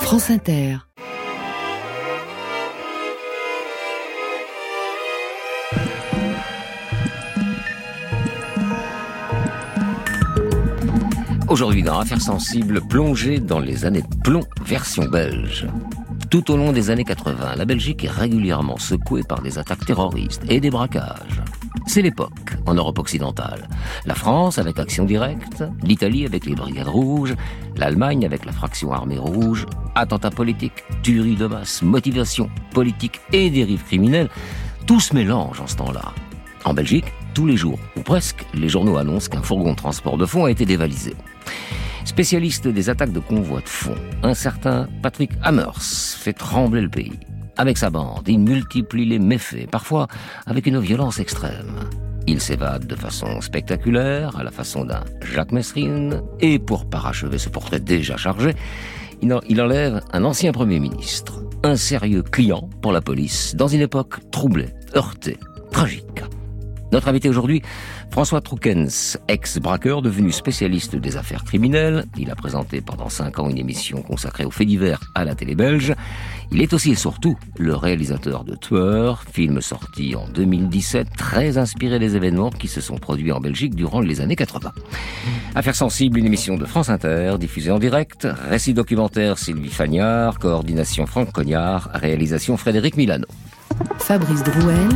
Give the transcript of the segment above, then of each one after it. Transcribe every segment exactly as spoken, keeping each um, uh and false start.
France Inter. Aujourd'hui, dans Affaires sensibles, plongée dans les années de plomb, version belge. Tout au long des années quatre-vingts, la Belgique est régulièrement secouée par des attaques terroristes et des braquages. C'est l'époque en Europe occidentale. La France avec Action Directe, l'Italie avec les Brigades Rouges, l'Allemagne avec la fraction Armée Rouge, attentats politiques, tueries de masse, motivation politique et dérives criminelles. Tout se mélange en ce temps-là. En Belgique, tous les jours, ou presque, les journaux annoncent qu'un fourgon de transport de fonds a été dévalisé. Spécialiste des attaques de convois de fonds, un certain Patrick Hammers fait trembler le pays. Avec sa bande, il multiplie les méfaits, parfois avec une violence extrême. Il s'évade de façon spectaculaire, à la façon d'un Jacques Messrine, et pour parachever ce portrait déjà chargé, il enlève un ancien Premier ministre, un sérieux client pour la police, dans une époque troublée, heurtée, tragique. Notre invité aujourd'hui, François Troukens, ex-braqueur devenu spécialiste des affaires criminelles. Il a présenté pendant cinq ans une émission consacrée aux faits divers à la télé belge. Il est aussi et surtout le réalisateur de Tueur, film sorti en deux mille dix-sept, très inspiré des événements qui se sont produits en Belgique durant les années quatre-vingts. Affaires sensibles, une émission de France Inter, diffusée en direct. Récit documentaire Sylvie Fagnard, coordination Franck Cognard, réalisation Frédéric Milano. Fabrice Drouel.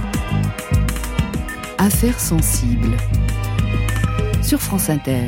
Affaires sensibles sur France Inter.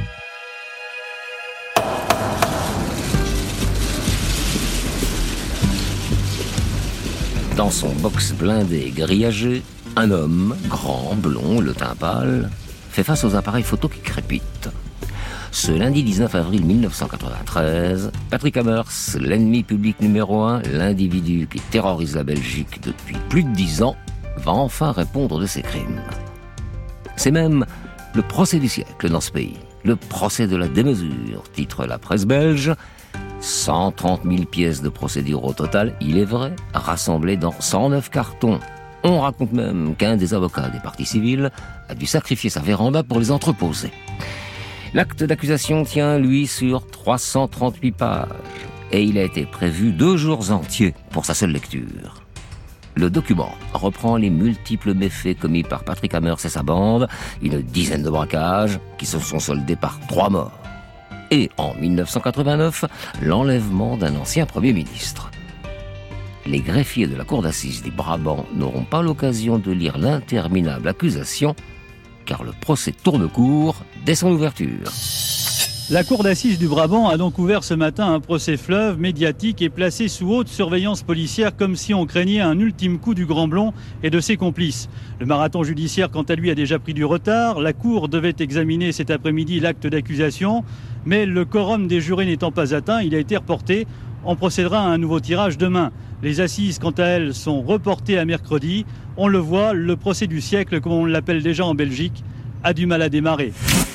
Dans son box blindé grillagé, un homme, grand, blond, le teint pâle, fait face aux appareils photo qui crépitent. Ce lundi dix-neuf avril mille neuf cent quatre-vingt-treize, Patrick Hammers, l'ennemi public numéro un, l'individu qui terrorise la Belgique depuis plus de dix ans, va enfin répondre de ses crimes. C'est même le procès du siècle dans ce pays, le procès de la démesure, titre la presse belge. cent trente mille pièces de procédure au total, il est vrai, rassemblées dans cent neuf cartons. On raconte même qu'un des avocats des parties civiles a dû sacrifier sa véranda pour les entreposer. L'acte d'accusation tient, lui, sur trois cent trente-huit pages, et il a été prévu deux jours entiers pour sa seule lecture. Le document reprend les multiples méfaits commis par Patrick Hammers et sa bande, une dizaine de braquages qui se sont soldés par trois morts. Et en mille neuf cent quatre-vingt-neuf, l'enlèvement d'un ancien Premier ministre. Les greffiers de la cour d'assises du Brabant n'auront pas l'occasion de lire l'interminable accusation, car le procès tourne court dès son ouverture. La cour d'assises du Brabant a donc ouvert ce matin un procès fleuve médiatique et placé sous haute surveillance policière comme si on craignait un ultime coup du Grand Blond et de ses complices. Le marathon judiciaire, quant à lui, a déjà pris du retard. La cour devait examiner cet après-midi l'acte d'accusation, mais le quorum des jurés n'étant pas atteint, il a été reporté. On procédera à un nouveau tirage demain. Les assises, quant à elles, sont reportées à mercredi. On le voit, le procès du siècle, comme on l'appelle déjà en Belgique, a du mal à démarrer.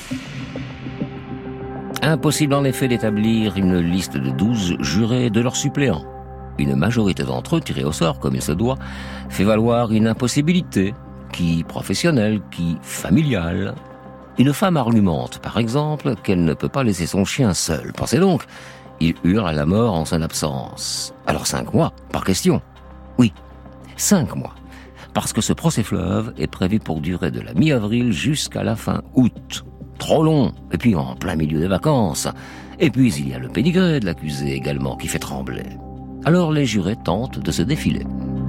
Impossible en effet d'établir une liste de douze jurés et de leurs suppléants. Une majorité d'entre eux, tirés au sort comme il se doit, fait valoir une impossibilité, qui professionnelle, qui familiale. Une femme argumente, par exemple, qu'elle ne peut pas laisser son chien seul. Pensez donc, il hurle à la mort en son absence. Alors cinq mois, par question. Oui, cinq mois. Parce que ce procès fleuve est prévu pour durer de la mi-avril jusqu'à la fin août. Trop long, et puis en plein milieu des vacances. Et puis il y a le pédigré de l'accusé également qui fait trembler. Alors les jurés tentent de se défiler.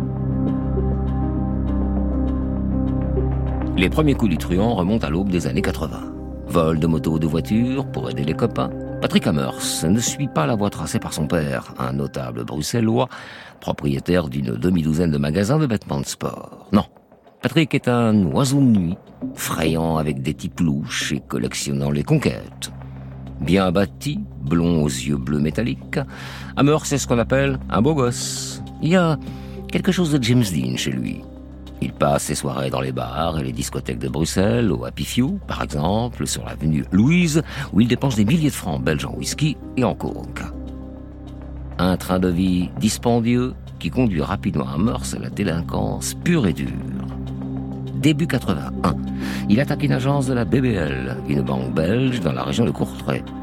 Les premiers coups du truand remontent à l'aube des années quatre-vingts. Vol de moto ou de voiture pour aider les copains. Patrick Hammers ne suit pas la voie tracée par son père, un notable bruxellois, propriétaire d'une demi-douzaine de magasins de vêtements de sport. Non. Patrick est un oiseau de nuit, frayant avec des types louches et collectionnant les conquêtes. Bien bâti, blond aux yeux bleus métalliques, Hammers c'est ce qu'on appelle un beau gosse. Il y a quelque chose de James Dean chez lui. Il passe ses soirées dans les bars et les discothèques de Bruxelles, au Happy Few, par exemple, sur l'avenue Louise, où il dépense des milliers de francs belges en whisky et en coke. Un train de vie dispendieux qui conduit rapidement Hammers à la délinquance pure et dure. Début quatre-vingt-un, il attaque une agence de la B B L, une banque belge dans la région de Courtrai.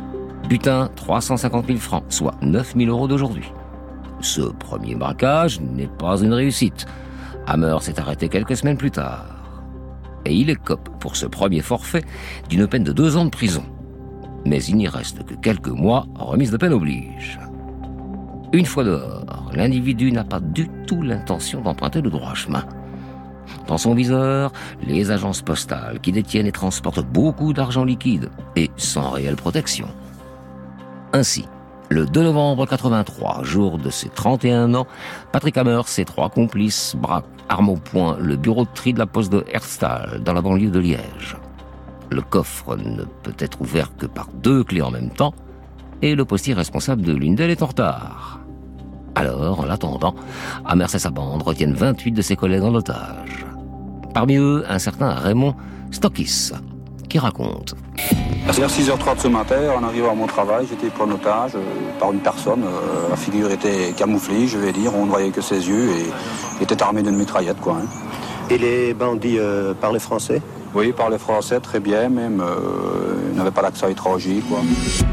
Butin, trois cent cinquante mille francs, soit neuf mille euros d'aujourd'hui. Ce premier braquage n'est pas une réussite. Hammer s'est arrêté quelques semaines plus tard. Et il écope pour ce premier forfait d'une peine de deux ans de prison. Mais il n'y reste que quelques mois, remise de peine oblige. Une fois dehors, l'individu n'a pas du tout l'intention d'emprunter le droit chemin. Dans son viseur, les agences postales qui détiennent et transportent beaucoup d'argent liquide et sans réelle protection. Ainsi, le deux novembre quatre-vingt-trois, jour de ses trente et un ans, Patrick Hammer, ses trois complices, braquent, armes au poing, le bureau de tri de la poste de Herstal, dans la banlieue de Liège. Le coffre ne peut être ouvert que par deux clés en même temps, et le postier responsable de l'une d'elles est en retard. Alors, en l'attendant, Hammer et sa bande retiennent vingt-huit de ses collègues en otage. Parmi eux, un certain Raymond Stockis, qui raconte. Vers six heures trente ce matin, en arrivant à mon travail, j'étais pris en otage euh, par une personne. Euh, la figure était camouflée, je vais dire. On ne voyait que ses yeux et il était armé d'une mitraillette, quoi. Hein. Et les bandits euh, parlaient français? Oui, ils parlaient français très bien, même. Euh, ils n'avaient pas d'accent étranger, quoi.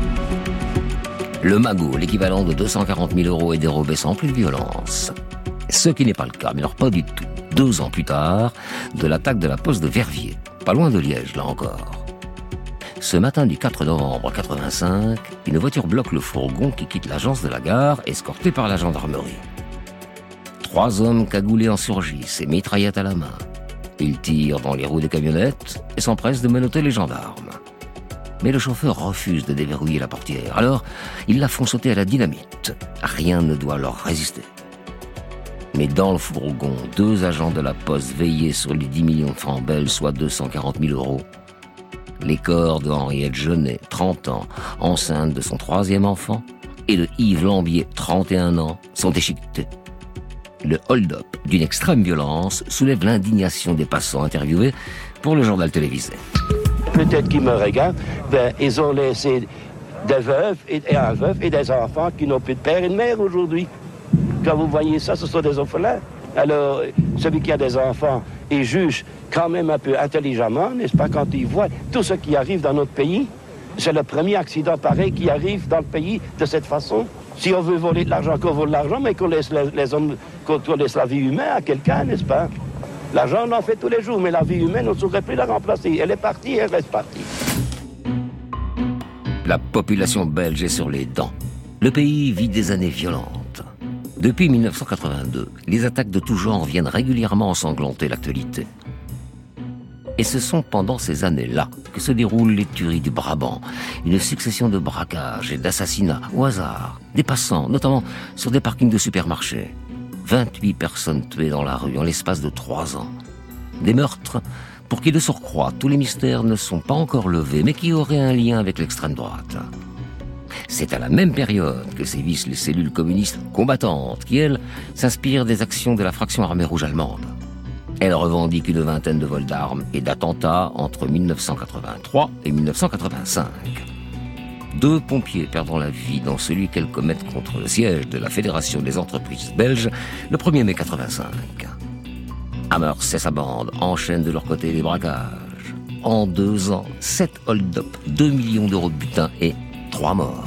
Le magot, l'équivalent de deux cent quarante mille euros, est dérobé sans plus de violence. Ce qui n'est pas le cas, mais alors pas du tout. Deux ans plus tard, de l'attaque de la poste de Verviers, pas loin de Liège, là encore. Ce matin du quatre novembre quatre-vingt-cinq, une voiture bloque le fourgon qui quitte l'agence de la gare, escorté par la gendarmerie. Trois hommes cagoulés en surgissent et mitraillettes à la main. Ils tirent dans les roues des camionnettes et s'empressent de menotter les gendarmes. Mais le chauffeur refuse de déverrouiller la portière. Alors, ils la font sauter à la dynamite. Rien ne doit leur résister. Mais dans le fourgon, deux agents de la poste veillaient sur les dix millions de francs belges, soit deux cent quarante mille euros. Les corps de Henriette Jeunet, trente ans, enceinte de son troisième enfant, et de Yves Lambier, trente et un ans, sont échiquetés. Le hold-up d'une extrême violence soulève l'indignation des passants interviewés pour le journal télévisé. Peut-être qu'ils me regardent, ben, ils ont laissé des veuves et, et un veuf et des enfants qui n'ont plus de père et de mère aujourd'hui. Quand vous voyez ça, ce sont des orphelins. Alors, celui qui a des enfants, il juge quand même un peu intelligemment, n'est-ce pas, quand il voit tout ce qui arrive dans notre pays. C'est le premier accident pareil qui arrive dans le pays de cette façon. Si on veut voler de l'argent, qu'on vole de l'argent, mais qu'on laisse les, les hommes, qu'on laisse la vie humaine à quelqu'un, n'est-ce pas? L'argent, on en fait tous les jours, mais la vie humaine, on ne saurait plus la remplacer. Elle est partie, elle reste partie. La population belge est sur les dents. Le pays vit des années violentes. Depuis mille neuf cent quatre-vingt-deux, les attaques de tout genre viennent régulièrement ensanglanter l'actualité. Et ce sont pendant ces années-là que se déroulent les tueries du Brabant, une succession de braquages et d'assassinats au hasard, des passants, notamment sur des parkings de supermarchés. vingt-huit personnes tuées dans la rue en l'espace de trois ans. Des meurtres pour qui, de surcroît, tous les mystères ne sont pas encore levés, mais qui auraient un lien avec l'extrême droite. C'est à la même période que sévissent les cellules communistes combattantes, qui, elles, s'inspirent des actions de la fraction armée rouge allemande. Elle revendique une vingtaine de vols d'armes et d'attentats entre mille neuf cent quatre-vingt-trois et mille neuf cent quatre-vingt-cinq. Deux pompiers perdant la vie dans celui qu'elles commettent contre le siège de la Fédération des entreprises belges le premier mai quatre-vingt-cinq. Hammer et sa bande enchaînent de leur côté les braquages. En deux ans, sept hold-up, deux millions d'euros de butin et trois morts.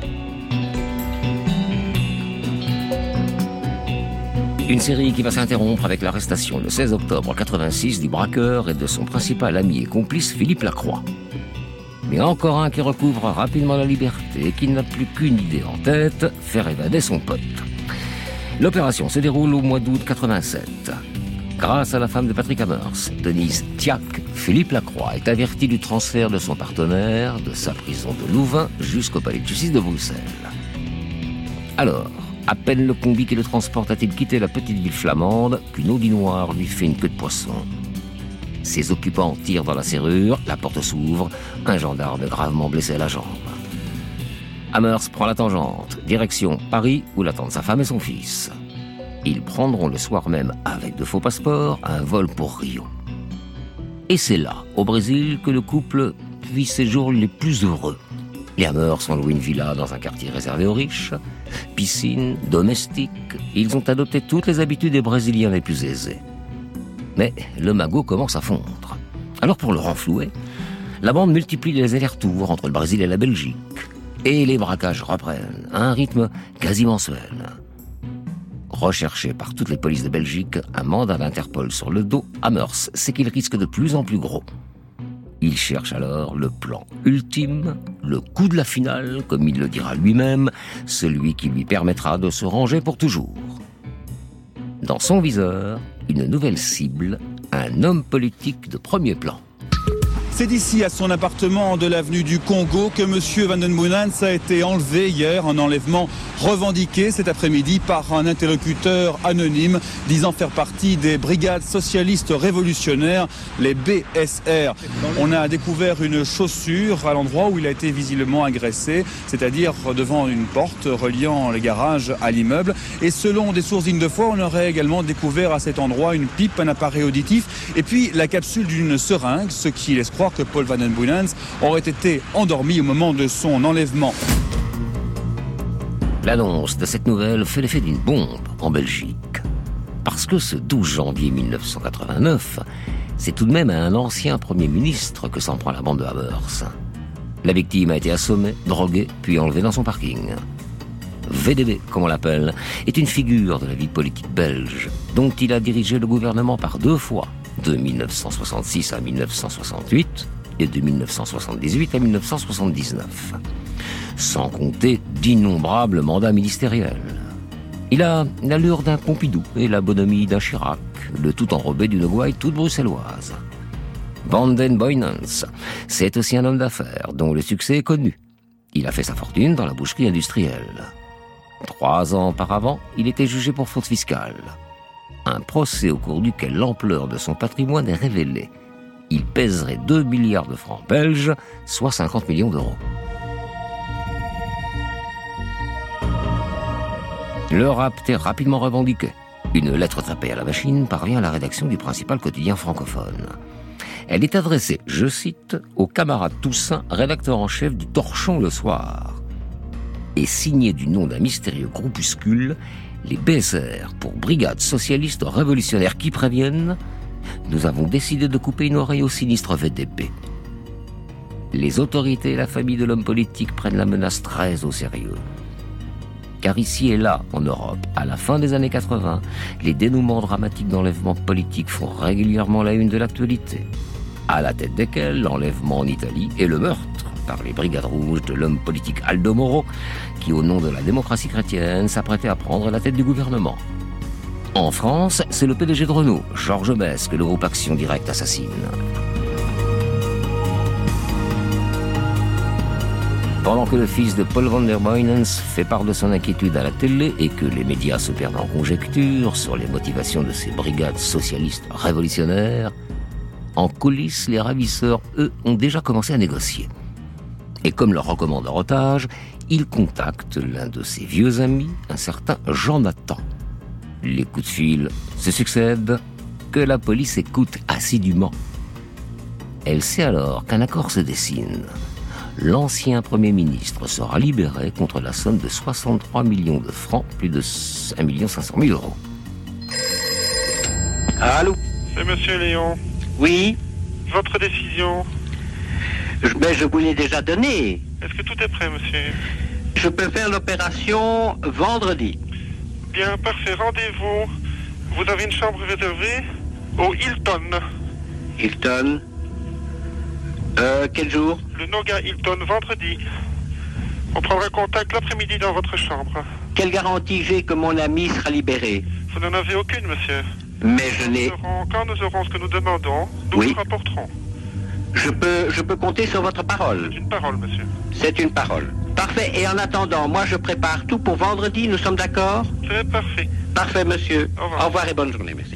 Une série qui va s'interrompre avec l'arrestation le seize octobre quatre-vingt-six du braqueur et de son principal ami et complice Philippe Lacroix. Mais encore un qui recouvre rapidement la liberté et qui n'a plus qu'une idée en tête, faire évader son pote. L'opération se déroule au mois d'août quatre-vingt-sept. Grâce à la femme de Patrick Hammer, Denise Thiac, Philippe Lacroix est averti du transfert de son partenaire de sa prison de Louvain jusqu'au palais de justice de Bruxelles. Alors, à peine le combi qui le transporte a-t-il quitté la petite ville flamande qu'une Audi noire lui fait une queue de poisson. Ses occupants tirent dans la serrure, la porte s'ouvre, un gendarme gravement blessé à la jambe. Hammers prend la tangente, direction Paris où l'attendent sa femme et son fils. Ils prendront le soir même, avec de faux passeports, un vol pour Rio. Et c'est là, au Brésil, que le couple vit ses jours les plus heureux. Les Hammers ont loué une villa dans un quartier réservé aux riches, piscine, domestique. Ils ont adopté toutes les habitudes des Brésiliens les plus aisés. Mais le magot commence à fondre. Alors pour le renflouer, la bande multiplie les allers-retours entre le Brésil et la Belgique. Et les braquages reprennent à un rythme quasi mensuel. Recherché par toutes les polices de Belgique, un mandat d'Interpol sur le dos, Hammers sait qu'il risque de plus en plus gros. Il cherche alors le plan ultime, le coup de la finale, comme il le dira lui-même, celui qui lui permettra de se ranger pour toujours. Dans son viseur, une nouvelle cible, un homme politique de premier plan. C'est d'ici à son appartement de l'avenue du Congo que M. Van den Boeynants a été enlevé hier, un enlèvement revendiqué cet après-midi par un interlocuteur anonyme disant faire partie des brigades socialistes révolutionnaires, les B S R. On a découvert une chaussure à l'endroit où il a été visiblement agressé, c'est-à-dire devant une porte reliant le garage à l'immeuble. Et selon des sources dignes de foi, on aurait également découvert à cet endroit une pipe, un appareil auditif et puis la capsule d'une seringue, ce qui laisse croire que Paul Van den Boeynants aurait été endormi au moment de son enlèvement. L'annonce de cette nouvelle fait l'effet d'une bombe en Belgique. Parce que ce douze janvier mille neuf cent quatre-vingt-neuf, c'est tout de même à un ancien Premier ministre que s'en prend la bande de Hammers. La victime a été assommée, droguée, puis enlevée dans son parking. V D B, comme on l'appelle, est une figure de la vie politique belge, dont il a dirigé le gouvernement par deux fois, de mille neuf cent soixante-six à mille neuf cent soixante-huit et de mille neuf cent soixante-dix-huit à mille neuf cent soixante-dix-neuf. Sans compter d'innombrables mandats ministériels. Il a l'allure d'un Pompidou et la bonhomie d'un Chirac, le tout enrobé d'une gouaille toute bruxelloise. Van den Boeynants, c'est aussi un homme d'affaires dont le succès est connu. Il a fait sa fortune dans la boucherie industrielle. Trois ans auparavant, il était jugé pour faute fiscale. Un procès au cours duquel l'ampleur de son patrimoine est révélée. Il pèserait deux milliards de francs belges, soit cinquante millions d'euros. Le rapt est rapidement revendiqué. Une lettre tapée à la machine parvient à la rédaction du principal quotidien francophone. Elle est adressée, je cite, au camarade Toussaint, rédacteur en chef du Torchon le soir, et signée du nom d'un mystérieux groupuscule, les B S R, pour Brigade Socialiste Révolutionnaire, qui préviennent « Nous avons décidé de couper une oreille au sinistre V D B ». Les autorités et la famille de l'homme politique prennent la menace très au sérieux. Car ici et là, en Europe, à la fin des années quatre-vingts, les dénouements dramatiques d'enlèvements politiques font régulièrement la une de l'actualité. À la tête desquels l'enlèvement en Italie et le meurtre par les Brigades Rouges de l'homme politique Aldo Moro, qui, au nom de la démocratie chrétienne, s'apprêtait à prendre la tête du gouvernement. En France, c'est le P D G de Renault, Georges Besse, que le groupe Action Directe assassine. Pendant que le fils de Paul Van den Boeynants fait part de son inquiétude à la télé et que les médias se perdent en conjectures sur les motivations de ces brigades socialistes révolutionnaires, en coulisses, les ravisseurs, eux, ont déjà commencé à négocier. Et comme leur recommande leur otage, ils contactent l'un de ses vieux amis, un certain Jean Nathan. Les coups de fil se succèdent, que la police écoute assidûment. Elle sait alors qu'un accord se dessine. L'ancien Premier ministre sera libéré contre la somme de soixante-trois millions de francs, plus de un million cinq cent mille euros. Allô? C'est Monsieur Léon. Oui? Votre décision? je, ben, je vous l'ai déjà donnée. Est-ce que tout est prêt, monsieur? Je peux faire l'opération vendredi. Bien, parfait. Rendez-vous. Vous avez une chambre réservée au Hilton. Hilton? Euh, quel jour? Le Noga Hilton, vendredi. On prendra contact l'après-midi dans votre chambre. Quelle garantie j'ai que mon ami sera libéré? Vous n'en avez aucune, monsieur. Mais je n'ai... Quand nous aurons ce que nous demandons, nous oui. vous rapporterons. Je peux, je peux compter sur votre parole? C'est une parole, monsieur. C'est une parole. Parfait. Et en attendant, moi je prépare tout pour vendredi, nous sommes d'accord? C'est parfait. Parfait, monsieur. Au revoir. Au revoir et bonne journée, merci.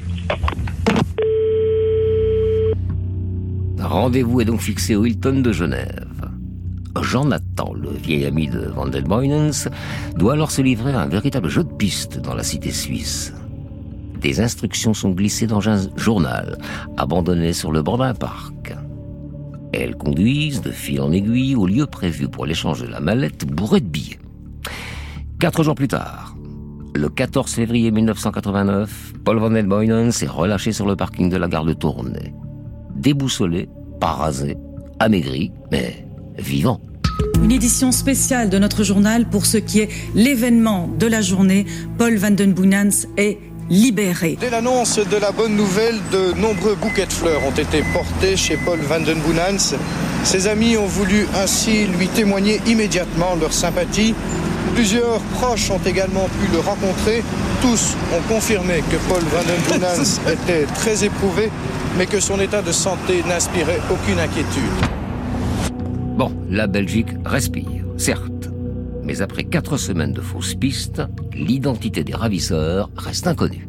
Rendez-vous est donc fixé au Hilton de Genève. Jean Nathan, le vieil ami de Van den Boeynants, doit alors se livrer à un véritable jeu de piste dans la cité suisse. Des instructions sont glissées dans un journal, abandonné sur le bord d'un parc. Elles conduisent de fil en aiguille au lieu prévu pour l'échange de la mallette bourrée de billets. Quatre jours plus tard, le quatorze février mille neuf cent quatre-vingt-neuf, Paul Van den Boeynants est relâché sur le parking de la gare de Tournai. Déboussolé, pas rasé, amaigri, mais vivant. Une édition spéciale de notre journal pour ce qui est l'événement de la journée. Paul van den Boeynants est libéré. Dès l'annonce de la bonne nouvelle, de nombreux bouquets de fleurs ont été portés chez Paul van den Boeynants. Ses amis ont voulu ainsi lui témoigner immédiatement leur sympathie. Plusieurs proches ont également pu le rencontrer. Tous ont confirmé que Paul van den Boeynants était très éprouvé, mais que son état de santé n'inspirait aucune inquiétude. Bon, la Belgique respire, certes. Mais après quatre semaines de fausses pistes, l'identité des ravisseurs reste inconnue.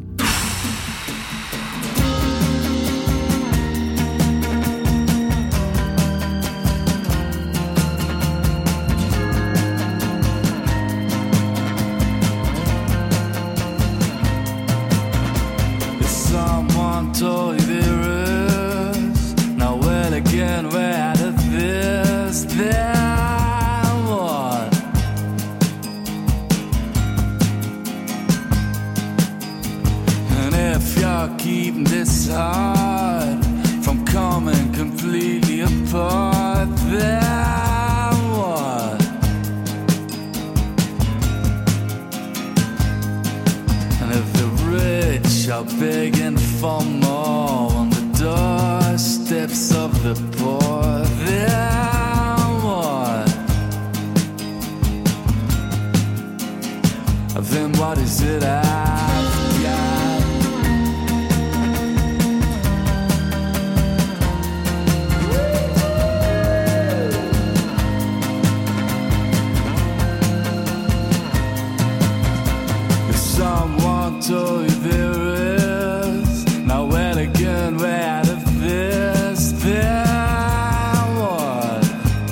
Keeping this heart from coming completely apart, then what? And if the rich are begging for more on the doorsteps of the poor, then what? Then what is it I've got? Someone told you there is now and again we're out of this. Then what?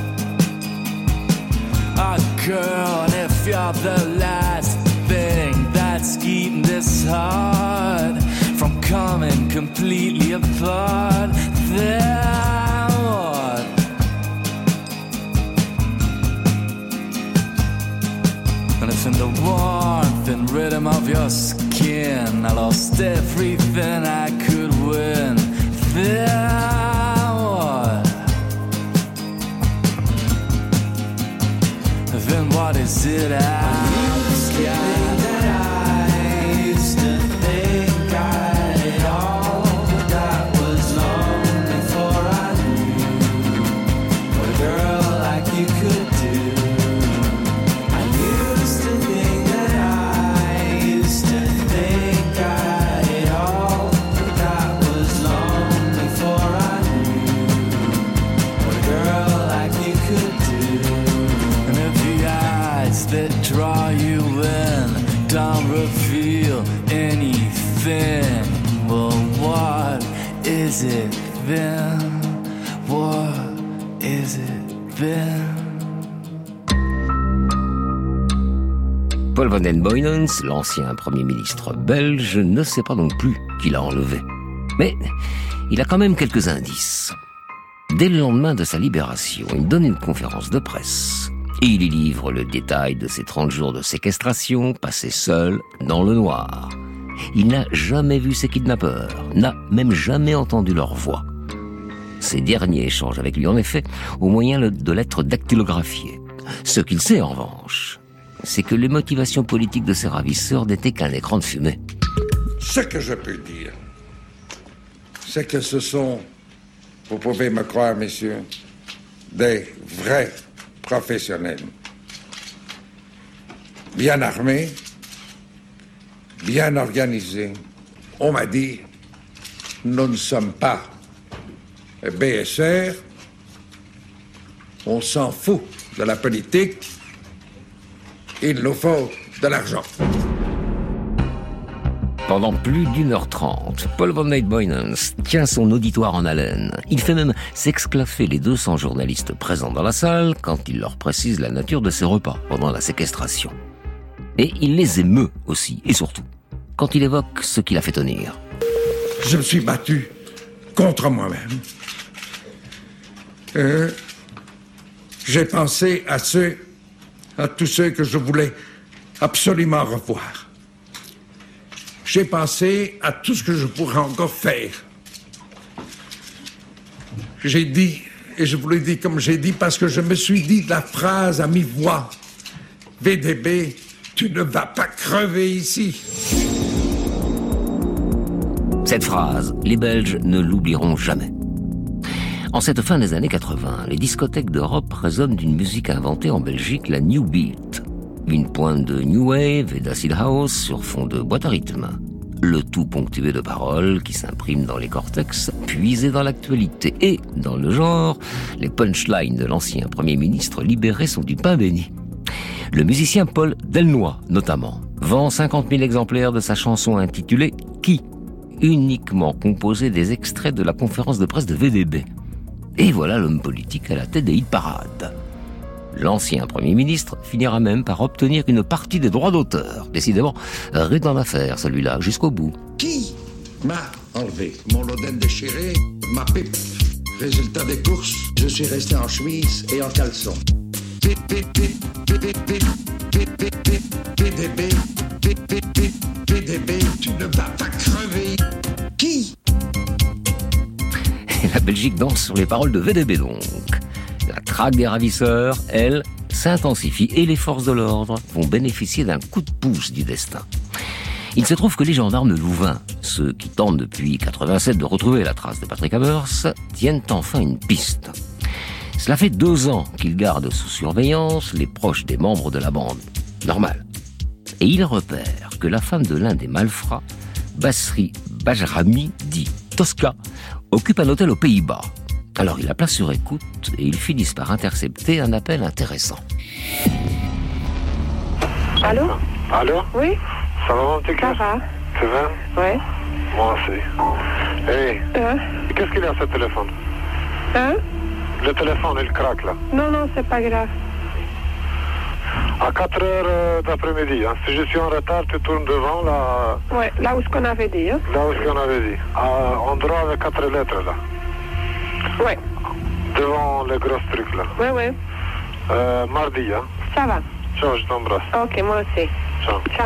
A girl, and if you're the last thing that's keeping this heart from coming completely apart, then what? And if in the warmth and rhythm of your skin I lost everything I could win, then what? Then what is it I've got? Draw you in, don't reveal anything. Well, what is it then? What is it then? Paul van den Boeynants, l'ancien Premier ministre belge, ne sait pas non plus qui l'a enlevé. Mais il a quand même quelques indices. Dès le lendemain de sa libération, il donne une conférence de presse. Et il y livre le détail de ses trente jours de séquestration, passés seul, dans le noir. Il n'a jamais vu ses kidnappeurs, n'a même jamais entendu leur voix. Ces derniers échangent avec lui, en effet, au moyen de lettres dactylographiées. Ce qu'il sait, en revanche, c'est que les motivations politiques de ses ravisseurs n'étaient qu'un écran de fumée. Ce que je peux dire, c'est que ce sont, vous pouvez me croire, messieurs, des vrais professionnels, bien armés, bien organisés. On m'a dit, nous ne sommes pas B S R, on s'en fout de la politique, il nous faut de l'argent. Pendant plus d'une heure trente, Paul van den Boeynants tient son auditoire en haleine. Il fait même s'exclaffer les deux cents journalistes présents dans la salle quand il leur précise la nature de ses repas pendant la séquestration. Et il les émeut aussi, et surtout, quand il évoque ce qui l'a fait tenir. Je me suis battu contre moi-même. Euh, j'ai pensé à ceux, à tous ceux que je voulais absolument revoir. J'ai pensé à tout ce que je pourrais encore faire. J'ai dit Et je vous le dis comme j'ai dit parce que je me suis dit la phrase à mi-voix. V D B, tu ne vas pas crever ici. Cette phrase, les Belges ne l'oublieront jamais. En cette fin des années quatre-vingts, les discothèques d'Europe résonnent d'une musique inventée en Belgique, la New Beat. Une pointe de New Wave et d'Acid House sur fond de boîte à rythme. Le tout ponctué de paroles qui s'impriment dans les cortex, puisées dans l'actualité. Et, dans le genre, les punchlines de l'ancien Premier ministre libéré sont du pain béni. Le musicien Paul Delnoy, notamment, vend cinquante mille exemplaires de sa chanson intitulée « Qui ?», uniquement composée des extraits de la conférence de presse de V D B. Et voilà l'homme politique à la tête des hit parades. L'ancien Premier ministre finira même par obtenir une partie des droits d'auteur. Décidément, rude en affaire, celui-là, jusqu'au bout. Qui m'a enlevé mon Loden déchiré, ma pipe? Résultat des courses, je suis resté en chemise et en caleçon. V D B, V D B, tu ne vas pas crever. Qui? Et la Belgique danse sur les paroles de V D B donc. La traque des ravisseurs, elle, s'intensifie et les forces de l'ordre vont bénéficier d'un coup de pouce du destin. Il se trouve que les gendarmes de Louvain, ceux qui tentent depuis quatre-vingt-sept de retrouver la trace de Patrick Hamers, tiennent enfin une piste. Cela fait deux ans qu'ils gardent sous surveillance les proches des membres de la bande. Normal. Et ils repèrent que la femme de l'un des malfrats, Basri Bajrami, dit Tosca, occupe un hôtel aux Pays-Bas. Alors il la place sur écoute et ils finissent par intercepter un appel intéressant. Allô? Allô? Oui? Ça va, mon petit Ça va. Ça va? Oui. Moi aussi. Hé, Hein? qu'est-ce qu'il y a sur le téléphone? Hein? Le téléphone, il craque là. Non, non, c'est pas grave. À quatre heures euh, d'après-midi, hein. Si je suis en retard, tu tournes devant là. Ouais, là où ce qu'on avait dit, hein? Là où ce qu'on avait dit. À endroit avec quatre lettres là. Ouais. Devant les grosses trucs là. Ouais, ouais. Euh, mardi, hein. Ça va. Ciao, je t'embrasse. Ok, moi aussi. Ciao. Ciao.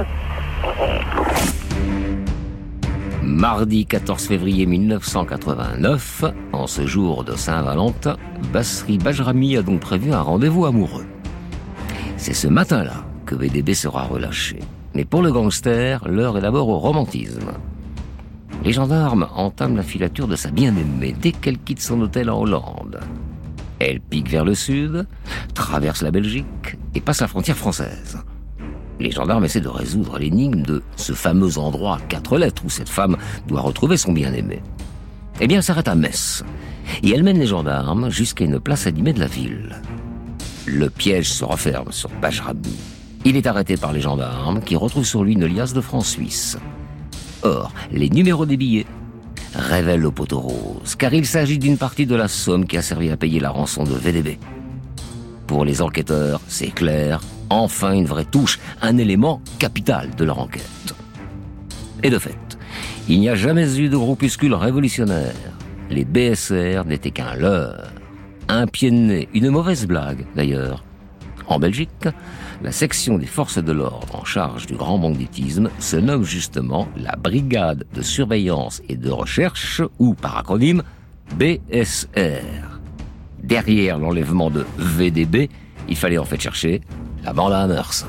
Mardi quatorze février mille neuf cent quatre-vingt-neuf, en ce jour de Saint-Valentin, Basri Bajrami a donc prévu un rendez-vous amoureux. C'est ce matin-là que V D B sera relâché. Mais pour le gangster, l'heure est d'abord au romantisme. Les gendarmes entament la filature de sa bien-aimée dès qu'elle quitte son hôtel en Hollande. Elle pique vers le sud, traverse la Belgique et passe la frontière française. Les gendarmes essaient de résoudre l'énigme de ce fameux endroit à quatre lettres où cette femme doit retrouver son bien-aimé. Eh bien, elle s'arrête à Metz. Et elle mène les gendarmes jusqu'à une place animée de la ville. Le piège se referme sur Bajrami. Il est arrêté par les gendarmes qui retrouvent sur lui une liasse de francs suisses. Or, les numéros des billets révèlent le poteau rose, car il s'agit d'une partie de la somme qui a servi à payer la rançon de V D B. Pour les enquêteurs, c'est clair, enfin une vraie touche, un élément capital de leur enquête. Et de fait, il n'y a jamais eu de groupuscule révolutionnaire. Les B S R n'étaient qu'un leurre. Un pied de nez, une mauvaise blague d'ailleurs. En Belgique, la section des forces de l'ordre en charge du grand banditisme se nomme justement la Brigade de surveillance et de recherche, ou par acronyme B S R. Derrière l'enlèvement de V D B, il fallait en fait chercher la bande à Hamers.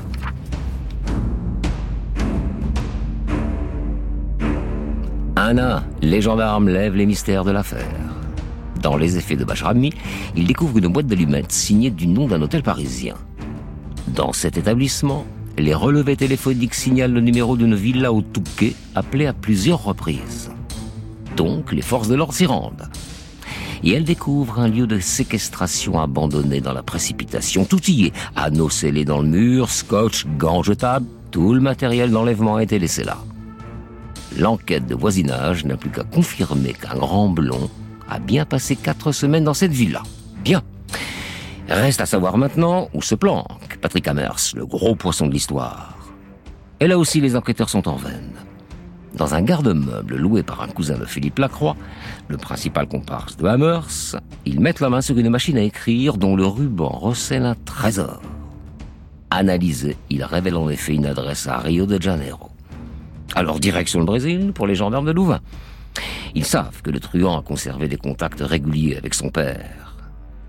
Un à un, les gendarmes lèvent les mystères de l'affaire. Dans les effets de Bajrami, ils découvrent une boîte d'allumettes signée du nom d'un hôtel parisien. Dans cet établissement, les relevés téléphoniques signalent le numéro d'une villa au Touquet, appelée à plusieurs reprises. Donc, les forces de l'ordre s'y rendent. Et elles découvrent un lieu de séquestration abandonné dans la précipitation. Tout y est, anneaux scellés dans le mur, scotch, gants jetables, tout le matériel d'enlèvement a été laissé là. L'enquête de voisinage n'a plus qu'à confirmer qu'un grand blond a bien passé quatre semaines dans cette villa. Bien. Reste à savoir maintenant où se planque Patrick Hamers, le gros poisson de l'histoire. Et là aussi, les enquêteurs sont en veine. Dans un garde-meuble loué par un cousin de Philippe Lacroix, le principal comparse de Hamers, ils mettent la main sur une machine à écrire dont le ruban recèle un trésor. Analysé, il révèle en effet une adresse à Rio de Janeiro. Alors, direction le Brésil pour les gendarmes de Louvain. Ils savent que le truand a conservé des contacts réguliers avec son père.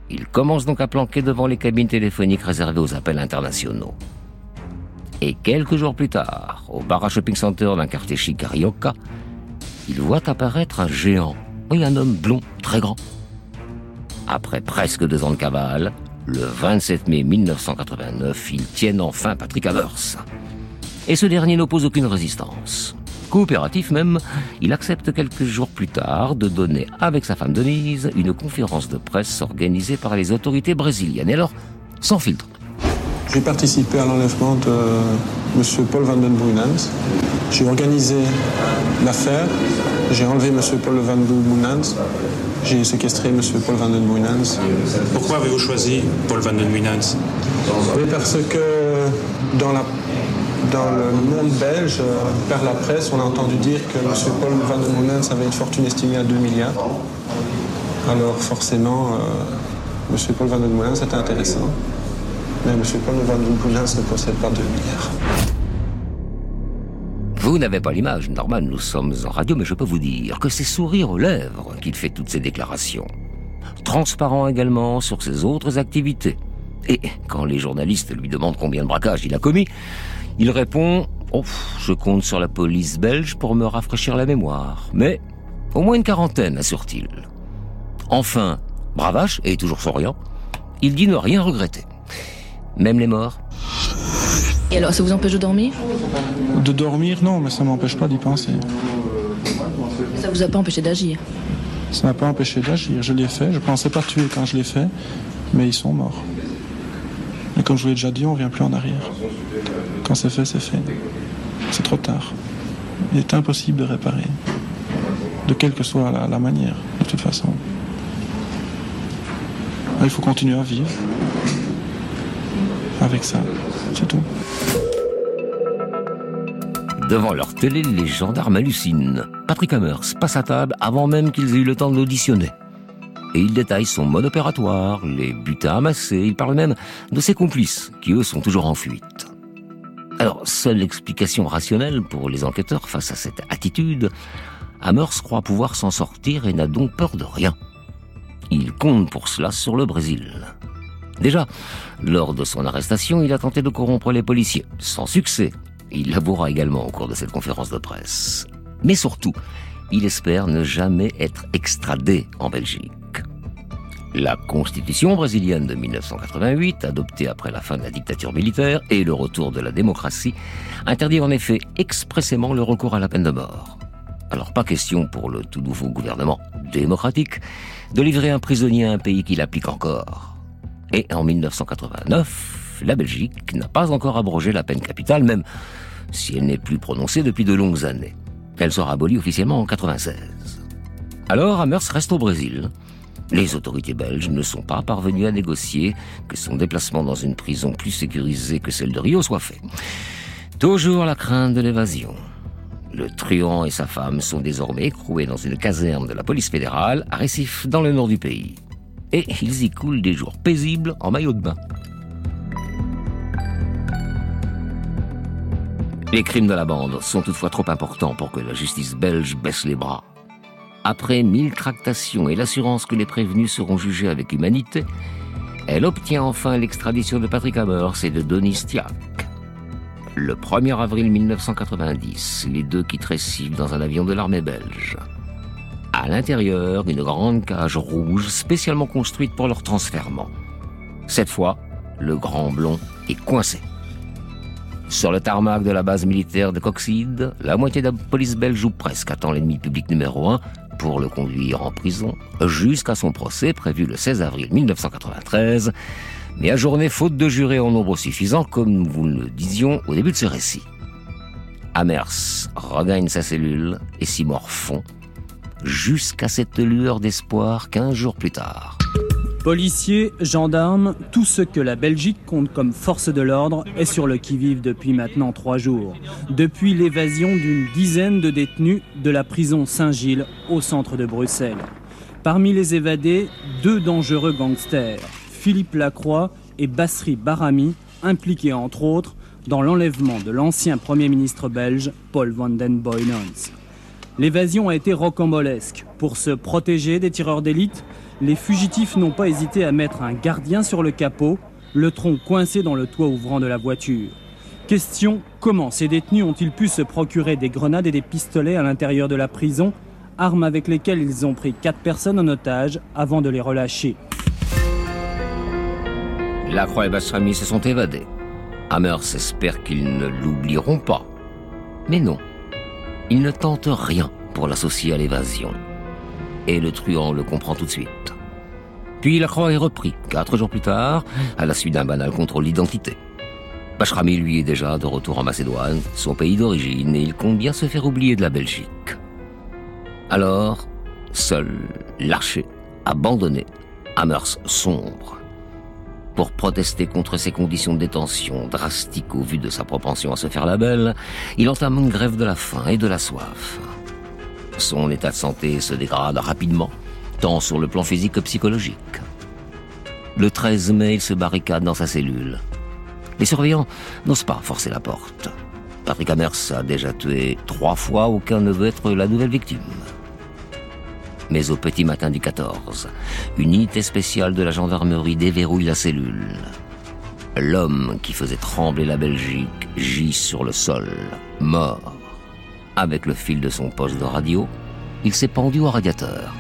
Il commence donc à planquer devant les cabines téléphoniques réservées aux appels internationaux. Et quelques jours plus tard, au Barra Shopping Center d'un quartier chic à Rioja, il voit apparaître un géant. Oui, un homme blond, très grand. Après presque deux ans de cavale, le vingt-sept mai mille neuf cent quatre-vingt-neuf, ils tiennent enfin Patrick Amers. Et ce dernier n'oppose aucune résistance. Coopératif même, il accepte quelques jours plus tard de donner, avec sa femme Denise, une conférence de presse organisée par les autorités brésiliennes. Et alors, sans filtre. J'ai participé à l'enlèvement de M. Paul Van Den Boeynants. J'ai organisé l'affaire. J'ai enlevé M. Paul Van Den Boeynants. J'ai séquestré M. Paul Van Den Boeynants. Pourquoi avez-vous choisi Paul Van Den Boeynants? Oui, parce que dans, la, dans le monde belge, par la presse, on a entendu dire que M. Paul Van Den Boeynants avait une fortune estimée à deux milliards. Alors forcément, euh, M. Paul Van Den Boeynants était intéressant. Mais M. Paul Van Den Boeynants ne possède pas deux milliards. Vous n'avez pas l'image, Norman, nous sommes en radio, mais je peux vous dire que c'est sourire aux lèvres qu'il fait toutes ces déclarations. Transparent également sur ses autres activités. Et quand les journalistes lui demandent combien de braquages il a commis, il répond oh, « Je compte sur la police belge pour me rafraîchir la mémoire. » Mais au moins une quarantaine, assure-t-il. Enfin, bravache et toujours souriant, il dit ne rien regretter. Même les morts. Et alors, ça vous empêche de dormir? De dormir, non, mais ça ne m'empêche pas d'y penser. Ça vous a pas empêché d'agir? Ça ne m'a pas empêché d'agir. Je l'ai fait. Je ne pensais pas tuer quand je l'ai fait, mais ils sont morts. Et comme je vous l'ai déjà dit, on ne revient plus en arrière. Quand c'est fait, c'est fait. C'est trop tard. Il est impossible de réparer. De quelle que soit la, la manière, de toute façon. Il faut continuer à vivre. Avec ça, c'est tout. Devant leur télé, les gendarmes hallucinent. Patrick Amers passe à table avant même qu'ils aient eu le temps de l'auditionner. Et il détaille son mode opératoire, les butins amassés, il parle même de ses complices, qui eux sont toujours en fuite. Alors, seule explication rationnelle pour les enquêteurs face à cette attitude, Amers croit pouvoir s'en sortir et n'a donc peur de rien. Il compte pour cela sur le Brésil. Déjà, lors de son arrestation, il a tenté de corrompre les policiers, sans succès. Il l'avouera également au cours de cette conférence de presse. Mais surtout, il espère ne jamais être extradé en Belgique. La Constitution brésilienne de mille neuf cent quatre-vingt-huit, adoptée après la fin de la dictature militaire et le retour de la démocratie, interdit en effet expressément le recours à la peine de mort. Alors pas question pour le tout nouveau gouvernement démocratique de livrer un prisonnier à un pays qui l'applique encore. Et en mille neuf cent quatre-vingt-neuf, la Belgique n'a pas encore abrogé la peine capitale, même si elle n'est plus prononcée depuis de longues années. Elle sera abolie officiellement en quatre-vingt-seize. Alors Amers reste au Brésil. Les autorités belges ne sont pas parvenues à négocier que son déplacement dans une prison plus sécurisée que celle de Rio soit fait. Toujours la crainte de l'évasion. Le truand et sa femme sont désormais écroués dans une caserne de la police fédérale à Recife, dans le nord du pays. Et ils y coulent des jours paisibles en maillot de bain. Les crimes de la bande sont toutefois trop importants pour que la justice belge baisse les bras. Après mille tractations et l'assurance que les prévenus seront jugés avec humanité, elle obtient enfin l'extradition de Patrick Amers et de Denis Stiac. Le premier avril mille neuf cent quatre-vingt-dix, les deux quittent Recife dans un avion de l'armée belge. À l'intérieur, une grande cage rouge spécialement construite pour leur transfèrement. Cette fois, le grand blond est coincé. Sur le tarmac de la base militaire de Coxide, la moitié de la police belge ou presque attend l'ennemi public numéro un pour le conduire en prison jusqu'à son procès prévu le seize avril mille neuf cent quatre-vingt-treize, mais ajourné faute de jurés en nombre suffisant, comme nous vous le disions au début de ce récit. Amers regagne sa cellule et s'y morfond jusqu'à cette lueur d'espoir quinze jours plus tard. Policiers, gendarmes, tout ce que la Belgique compte comme force de l'ordre est sur le qui-vive depuis maintenant trois jours. Depuis l'évasion d'une dizaine de détenus de la prison Saint-Gilles au centre de Bruxelles. Parmi les évadés, deux dangereux gangsters, Philippe Lacroix et Bassri Barami, impliqués entre autres dans l'enlèvement de l'ancien Premier ministre belge Paul Van Den Boeynants. L'évasion a été rocambolesque. Pour se protéger des tireurs d'élite, les fugitifs n'ont pas hésité à mettre un gardien sur le capot, le tronc coincé dans le toit ouvrant de la voiture. Question, comment ces détenus ont-ils pu se procurer des grenades et des pistolets à l'intérieur de la prison, armes avec lesquelles ils ont pris quatre personnes en otage avant de les relâcher. Lacroix et Basrami se sont évadés. Amers espère qu'ils ne l'oublieront pas. Mais non, il ne tente rien pour l'associer à l'évasion. Et le truand le comprend tout de suite. Puis Lacroix est repris, quatre jours plus tard, à la suite d'un banal contrôle d'identité. Basrami, lui, est déjà de retour en Macédoine, son pays d'origine, et il compte bien se faire oublier de la Belgique. Alors, seul, lâché, abandonné, Amers sombre. Pour protester contre ces conditions de détention drastiques au vu de sa propension à se faire la belle, il entame une grève de la faim et de la soif. Son état de santé se dégrade rapidement, tant sur le plan physique que psychologique. Le treize mai, il se barricade dans sa cellule. Les surveillants n'osent pas forcer la porte. Patrick Amers a déjà tué trois fois, aucun ne veut être la nouvelle victime. Mais au petit matin du quatorze, une unité spéciale de la gendarmerie déverrouille la cellule. L'homme qui faisait trembler la Belgique gît sur le sol, mort. Avec le fil de son poste de radio, il s'est pendu au radiateur.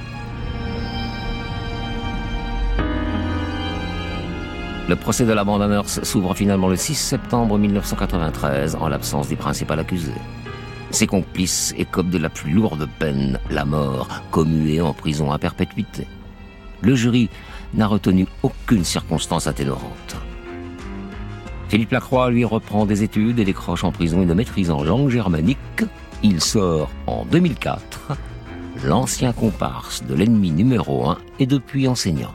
Le procès de la bande Amers s'ouvre finalement le six septembre mille neuf cent quatre-vingt-treize en l'absence des principal accusés. Ses complices écopent de la plus lourde peine, la mort, commuée en prison à perpétuité. Le jury n'a retenu aucune circonstance atténuante. Philippe Lacroix, lui, reprend des études et décroche en prison une maîtrise en langue germanique. Il sort en deux mille quatre. L'ancien comparse de l'ennemi numéro un est depuis enseignant.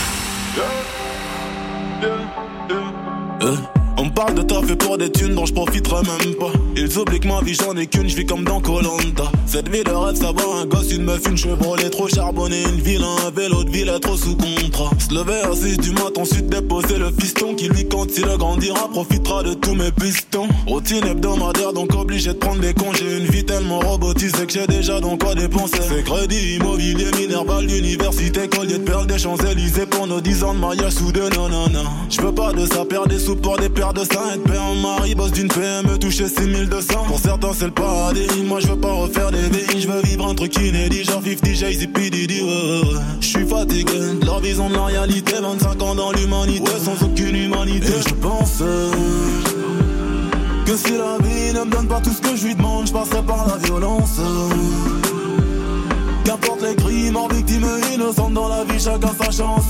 Euh, on parle de taf et pour des thunes dont je profiterai même pas. Ils oublient que ma vie j'en ai qu'une, je vis comme dans Koh-Lanta. Cette vie de rêve, savoir un gosse, une meuf, une Chevrolet trop charbonnée, une ville, un vélo de ville, trop sous contrat. Se lever à six du mat, ensuite déposer le fiston qui lui quand il grandira profitera de tous mes pistons. Routine hebdomadaire donc obligé de prendre des congés. Une vie tellement robotisée que j'ai déjà dans quoi dépenser. C'est crédit immobilier, minerval d'université, collier de perles des Champs-Élysées pour nos dix ans de mariage sous deux nanana. Je veux pas de ça, perdre des sous pour des paires de seins. Être père en mari, boss d'une P M E, toucher six mille deux cents. Pour certains c'est le paradis, moi je veux pas refaire des vies. Je veux vivre un truc inédit, genre cinquante, Jay-Z, P. Diddy, ouais, ouais, ouais. Je suis fatigué de leur vision de la réalité. Vingt-cinq ans dans l'humanité, ouais, sans aucune humanité. Et je pense que si la vie ne me donne pas tout ce que je lui demande, je passerai par la violence. Qu'importe les crimes, en victime innocente, dans la vie chacun sa chance.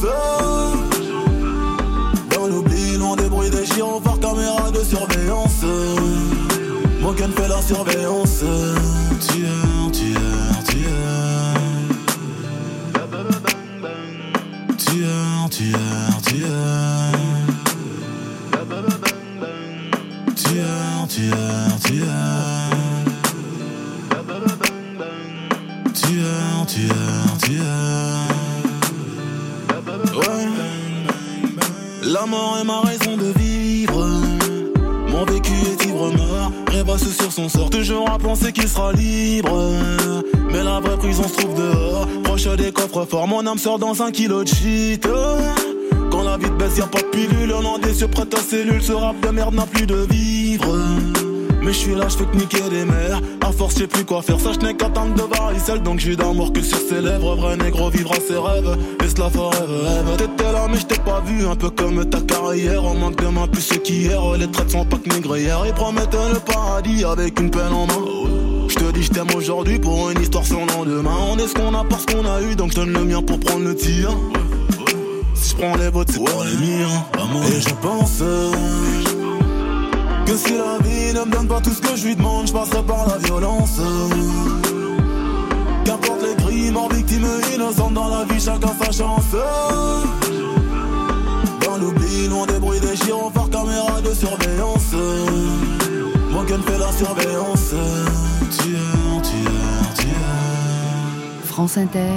Dans l'oubli, loin des bruits des gyrophares, caméra de surveillance. Moi qu'elle fait la surveillance. Tueur, tueur, tueur. Tueur, tueur, tueur. Tueur, tueur, tueur. Tueur, tueur, tueur. Ouais. La mort est ma raison de vivre. Mon vécu est ivre-mort, rêvasse sur son sort, toujours à penser qu'il sera libre. Mais la vraie prison se trouve dehors, proche des coffres forts, mon âme sort dans un kilo de shit. Quand la vie te baisse y'a pas de pilule, un an des cieux près ta cellule, ce rap de merde n'a plus de vivre. Mais je suis là, je fais que niquer des mères. À force, je sais plus quoi faire, ça je n'ai qu'attendre de varicelle. Donc j'ai d'amour que sur ses lèvres. Vrai négro vivra ses rêves, laisse la forever. T'étais là, mais je t'ai pas vu. Un peu comme ta carrière. On manque de main plus que qu'hier. Les traites sont pas que négrières. Ils promettent le paradis avec une peine en main. Je te dis, je t'aime aujourd'hui pour une histoire sans lendemain. On est ce qu'on a parce qu'on a eu. Donc je donne le mien pour prendre le tir. Si je prends les vôtres, c'est pour les miens. Et je pense que si la vie ne me donne pas tout ce que je lui demande, je passerai par la violence. Qu'importe les crimes, en victime innocente, dans la vie chacun sa chance. Dans l'oubli, loin des bruits des gyrophares, caméra de surveillance. Moi qu'elle fait la surveillance. Tueur, tueur, tueur. France Inter.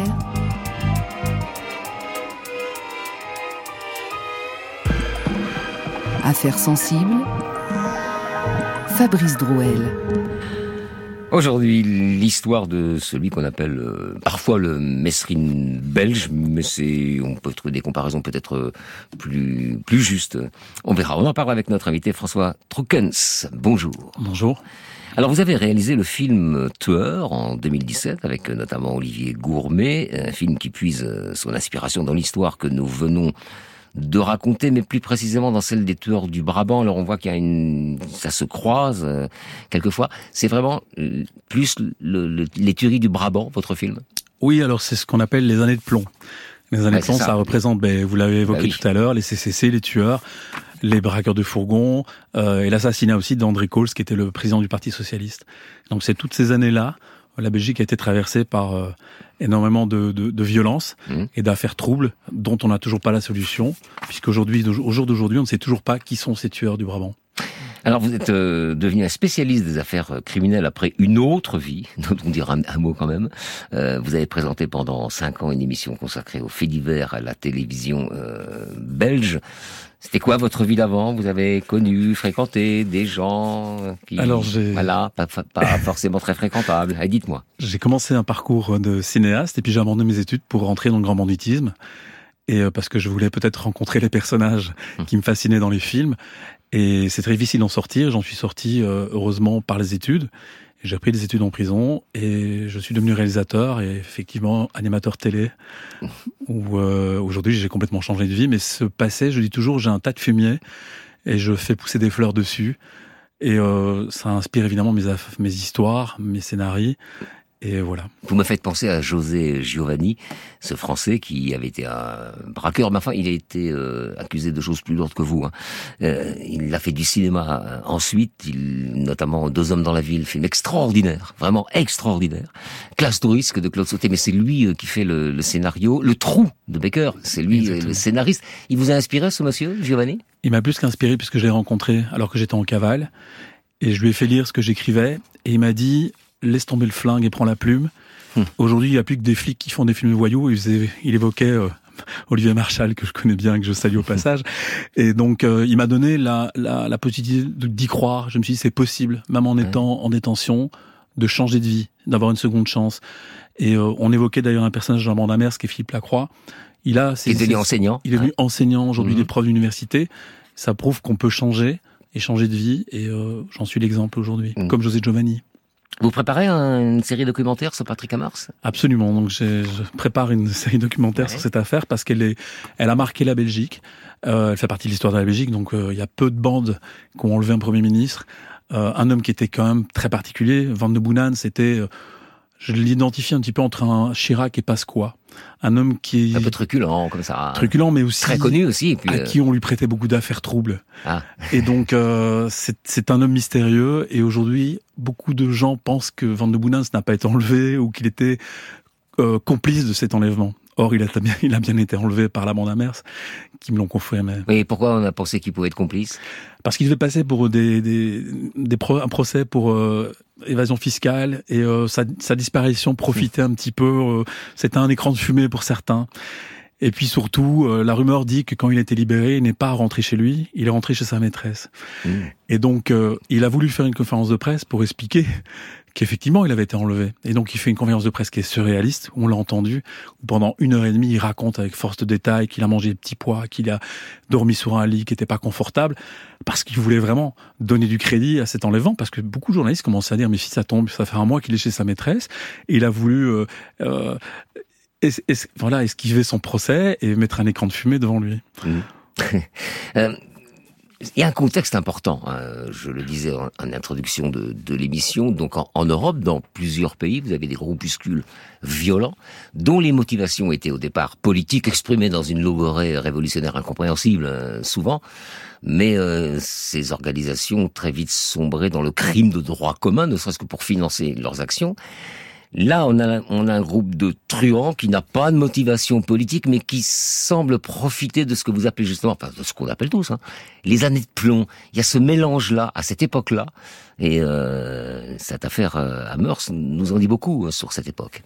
Affaires sensibles. Fabrice Drouel. Aujourd'hui, l'histoire de celui qu'on appelle euh, parfois le Mesrine belge, mais c'est, on peut trouver des comparaisons peut-être euh, plus plus justes. On verra. On en parle avec notre invité François Troukens. Bonjour. Bonjour. Alors vous avez réalisé le film Tueur en deux mille dix-sept avec notamment Olivier Gourmet, un film qui puise son inspiration dans l'histoire que nous venons de raconter, mais plus précisément dans celle des tueurs du Brabant. Alors on voit qu'il y a une, ça se croise euh, quelquefois. C'est vraiment euh, plus le, le, les tueries du Brabant, votre film? Oui, alors c'est ce qu'on appelle les années de plomb. Les années ouais, de plomb, ça. ça représente, ben, vous l'avez évoqué bah oui. tout à l'heure, les C C C, les tueurs, les braqueurs de fourgons, euh, et l'assassinat aussi d'André Cols, qui était le président du Parti socialiste. Donc c'est toutes ces années-là. La Belgique a été traversée par euh, énormément de, de, de violences mmh. et d'affaires troubles dont on n'a toujours pas la solution, puisqu'aujourd'hui, au jour d'aujourd'hui, on ne sait toujours pas qui sont ces tueurs du Brabant. Alors vous êtes euh, devenu un spécialiste des affaires criminelles après une autre vie, dont on dira un, un mot quand même. Euh, vous avez présenté pendant cinq ans une émission consacrée aux faits divers à la télévision euh, belge. C'était quoi votre vie d'avant? Vous avez connu, fréquenté des gens qui, Alors j'ai... voilà, pas, pas forcément très fréquentables. Allez, dites-moi. J'ai commencé un parcours de cinéaste et puis j'ai abandonné mes études pour rentrer dans le grand banditisme. Et euh, parce que je voulais peut-être rencontrer les personnages qui me fascinaient dans les films. Et c'est très difficile d'en sortir. J'en suis sorti euh, heureusement par les études. J'ai repris des études en prison et je suis devenu réalisateur et effectivement animateur télé. Où euh, aujourd'hui j'ai complètement changé de vie. Mais ce passé, je dis toujours, j'ai un tas de fumier et je fais pousser des fleurs dessus. Et euh, ça inspire évidemment mes, aff- mes histoires, mes scénarios. Et voilà. Vous me faites penser à José Giovanni, ce Français qui avait été un braqueur, mais enfin il a été euh, accusé de choses plus lourdes que vous. Hein. Euh, il a fait du cinéma ensuite, il, notamment Deux hommes dans la ville, film extraordinaire, vraiment extraordinaire. Classe de risque de Claude Sauté, mais c'est lui euh, qui fait le, le scénario. Le Trou de Becker, c'est lui Exactement. Le scénariste. Il vous a inspiré ce monsieur, Giovanni? Il m'a plus qu'inspiré puisque je l'ai rencontré alors que j'étais en cavale et je lui ai fait lire ce que j'écrivais et il m'a dit laisse tomber le flingue et prends la plume. Hum. Aujourd'hui, il n'y a plus que des flics qui font des films de voyous. Il, faisait, il évoquait euh, Olivier Marchal, que je connais bien, que je salue au passage. Et donc, euh, il m'a donné la, la, la possibilité d'y croire. Je me suis dit, c'est possible, même en étant en détention, de changer de vie, d'avoir une seconde chance. Et euh, on évoquait d'ailleurs un personnage dans la bande amère, qui est Philippe Lacroix. Il a, c'est, il est devenu enseignant. Il est devenu ouais. enseignant, aujourd'hui, mmh. des profs d'université. Ça prouve qu'on peut changer et changer de vie. Et euh, j'en suis l'exemple aujourd'hui, mmh. comme José Giovanni. Vous préparez un, une série documentaire sur Patrick Amars? Absolument. Donc, j'ai, je prépare une série documentaire ouais. sur cette affaire parce qu'elle est, elle a marqué la Belgique. Euh, elle fait partie de l'histoire de la Belgique. Donc, euh, il y a peu de bandes qui ont enlevé un Premier ministre. Euh, un homme qui était quand même très particulier. Van de Boenan, c'était, euh, je l'identifie un petit peu entre un Chirac et Pasqua. Un homme qui est... Un peu truculent, comme ça. Truculent, mais aussi... Très connu aussi. Et puis, à euh... qui on lui prêtait beaucoup d'affaires troubles. Ah. Et donc, euh, c'est, c'est un homme mystérieux. Et aujourd'hui, beaucoup de gens pensent que Van de Boenan n'a pas été enlevé ou qu'il était euh, complice de cet enlèvement. Or, il a bien, il a bien été enlevé par la bande Amers, qui me l'ont confirmé. Oui, pourquoi on a pensé qu'il pouvait être complice? Parce qu'il devait passer pour des, des, des pro, un procès pour euh, évasion fiscale et euh, sa, sa disparition profitait un petit peu. Euh, c'était un écran de fumée pour certains. Et puis surtout, euh, la rumeur dit que quand il a été libéré, il n'est pas rentré chez lui, il est rentré chez sa maîtresse. Mmh. Et donc, euh, il a voulu faire une conférence de presse pour expliquer qu'effectivement, il avait été enlevé. Et donc, il fait une conférence de presse qui est surréaliste, on l'a entendu, où pendant une heure et demie, il raconte avec force de détail qu'il a mangé des petits pois, qu'il a dormi sur un lit qui n'était pas confortable, parce qu'il voulait vraiment donner du crédit à cet enlèvement, parce que beaucoup de journalistes commençaient à dire « Mais si ça tombe, ça fait un mois qu'il est chez sa maîtresse », et il a voulu... Euh, euh, Es, es, voilà, esquiver son procès et mettre un écran de fumée devant lui. Mmh. euh, il y a un contexte important, hein, je le disais en, en introduction de, de l'émission, donc en, en Europe, dans plusieurs pays, vous avez des groupuscules violents, dont les motivations étaient au départ politiques, exprimées dans une logorrhée révolutionnaire incompréhensible, euh, souvent, mais euh, ces organisations très vite sombrées dans le crime de droit commun, ne serait-ce que pour financer leurs actions. Là, on a, on a un groupe de truands qui n'a pas de motivation politique, mais qui semble profiter de ce que vous appelez justement, enfin de ce qu'on appelle tous, hein, les années de plomb. Il y a ce mélange-là, à cette époque-là, et euh, cette affaire euh, Amers nous en dit beaucoup euh, sur cette époque.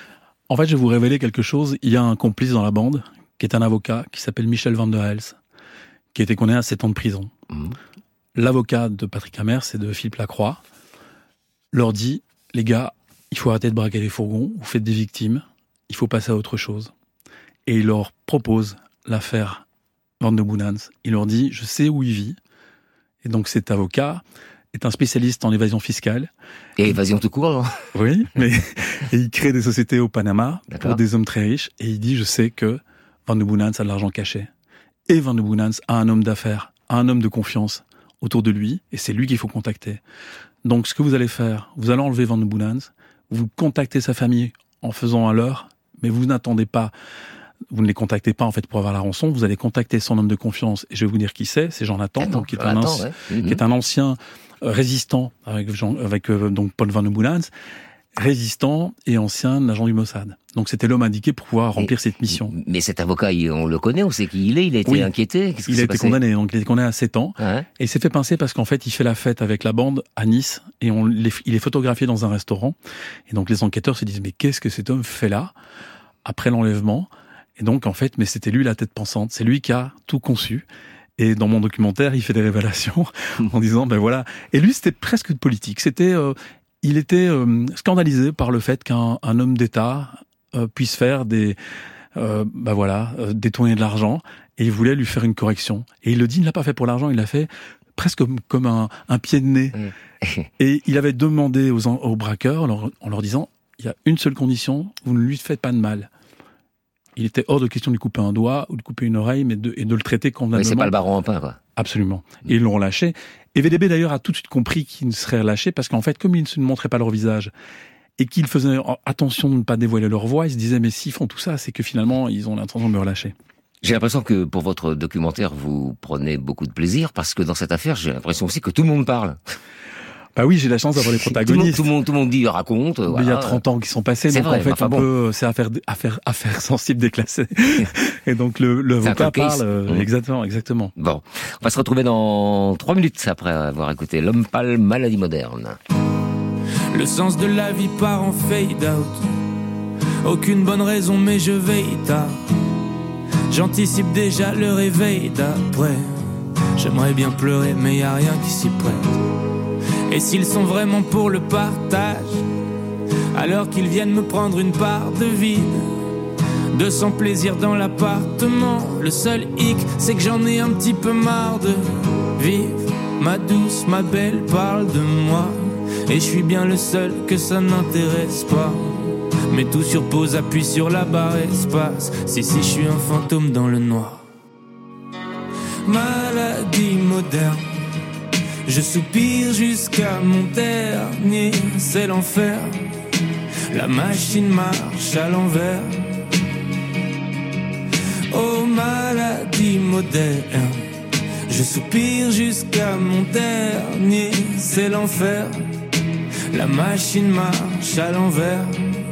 En fait, je vais vous révéler quelque chose. Il y a un complice dans la bande, qui est un avocat, qui s'appelle Michel Van der Hels, qui a été condamné à sept ans de prison. Mmh. L'avocat de Patrick Amers et de Philippe Lacroix leur dit les gars, il faut arrêter de braquer les fourgons, vous faites des victimes, il faut passer à autre chose. Et il leur propose l'affaire Van de Boenans. Il leur dit, je sais où il vit. Et donc cet avocat est un spécialiste en évasion fiscale. Et évasion tout court, alors. Oui, mais et il crée des sociétés au Panama D'accord. pour des hommes très riches. Et il dit, je sais que Van de Boenans a de l'argent caché. Et Van de Boenans a un homme d'affaires, a un homme de confiance autour de lui. Et c'est lui qu'il faut contacter. Donc ce que vous allez faire, vous allez enlever Van de Boenans, vous contactez sa famille en faisant un leurre, mais vous n'attendez pas, vous ne les contactez pas en fait pour avoir la rançon, vous allez contacter son homme de confiance, et je vais vous dire qui c'est, c'est Jean Nathan, donc, qui, est un Nathan, anci- ouais. mm-hmm. qui est un ancien euh, résistant avec, Jean, avec euh, donc Paul Van de Boenans, résistant et ancien agent du Mossad. Donc c'était l'homme indiqué pour pouvoir remplir et, cette mission. Mais cet avocat, on le connaît, on sait qui il est, il a été oui. inquiété. Qu'est-ce qui il s'est a été passé condamné, donc il a été condamné à sept ans. Ouais. Et il s'est fait pincer parce qu'en fait, il fait la fête avec la bande à Nice et on les, il est photographié dans un restaurant. Et donc les enquêteurs se disent, mais qu'est-ce que cet homme fait là, après l'enlèvement? Et donc en fait, mais c'était lui la tête pensante, c'est lui qui a tout conçu. Et dans mon documentaire, il fait des révélations en disant, ben voilà. Et lui, c'était presque politique. C'était... Euh, Il était euh, scandalisé par le fait qu'un un homme d'État euh, puisse faire des, euh, bah voilà, euh, détourner de l'argent, et il voulait lui faire une correction. Et il le dit, il ne l'a pas fait pour l'argent, il l'a fait presque comme, comme un, un pied de nez. Mmh. Et il avait demandé aux, aux braqueurs, en leur, en leur disant, il y a une seule condition, vous ne lui faites pas de mal. Il était hors de question de lui couper un doigt ou de couper une oreille, mais de, et de le traiter convenablement. Mais c'est pas le baron en pain, quoi. Absolument. Et ils l'ont relâché. Et V D B d'ailleurs a tout de suite compris qu'il ne serait relâché parce qu'en fait, comme ils ne montraient pas leur visage et qu'ils faisaient attention de ne pas dévoiler leur voix, ils se disaient mais s'ils font tout ça, c'est que finalement ils ont l'intention de me relâcher. J'ai l'impression que pour votre documentaire, vous prenez beaucoup de plaisir parce que dans cette affaire, j'ai l'impression aussi que tout le monde parle. Bah oui, j'ai la chance d'avoir les protagonistes. Tout le monde, tout le monde dit, raconte. Voilà. Il y a trente ans qui sont passés, donc vrai, en fait, enfin un bon. peu, c'est affaire, affaire, affaire sensible déclassée. Et donc le, le avocat parle, euh, mmh. exactement, exactement. Bon, on va se retrouver dans trois minutes après avoir écouté L'Homme pâle, maladie moderne. Le sens de la vie part en fade out. Aucune bonne raison, mais je veille tard. J'anticipe déjà le réveil d'après. J'aimerais bien pleurer, mais y a rien qui s'y prête. Et s'ils sont vraiment pour le partage, alors qu'ils viennent me prendre une part de vide, de son plaisir dans l'appartement. Le seul hic, c'est que j'en ai un petit peu marre de vivre. Ma douce, ma belle parle de moi, et je suis bien le seul que ça n'intéresse pas. Mais tout sur pause, appuie sur la barre espace. Si, si, je suis un fantôme dans le noir. Maladie moderne. Je soupire jusqu'à mon dernier, c'est l'enfer. La machine marche à l'envers. Oh maladie moderne. Je soupire jusqu'à mon dernier, c'est l'enfer. La machine marche à l'envers.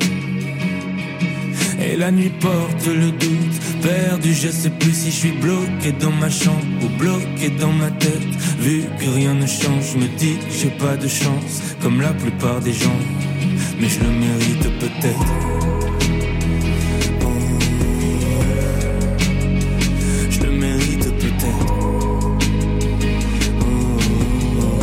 Et la nuit porte le doute, perdu, je sais plus si je suis bloqué dans ma chambre ou bloqué dans ma tête. Vu que rien ne change, je me dis que j'ai pas de chance, comme la plupart des gens, mais je le mérite peut-être. Oh, je le mérite peut-être. Oh,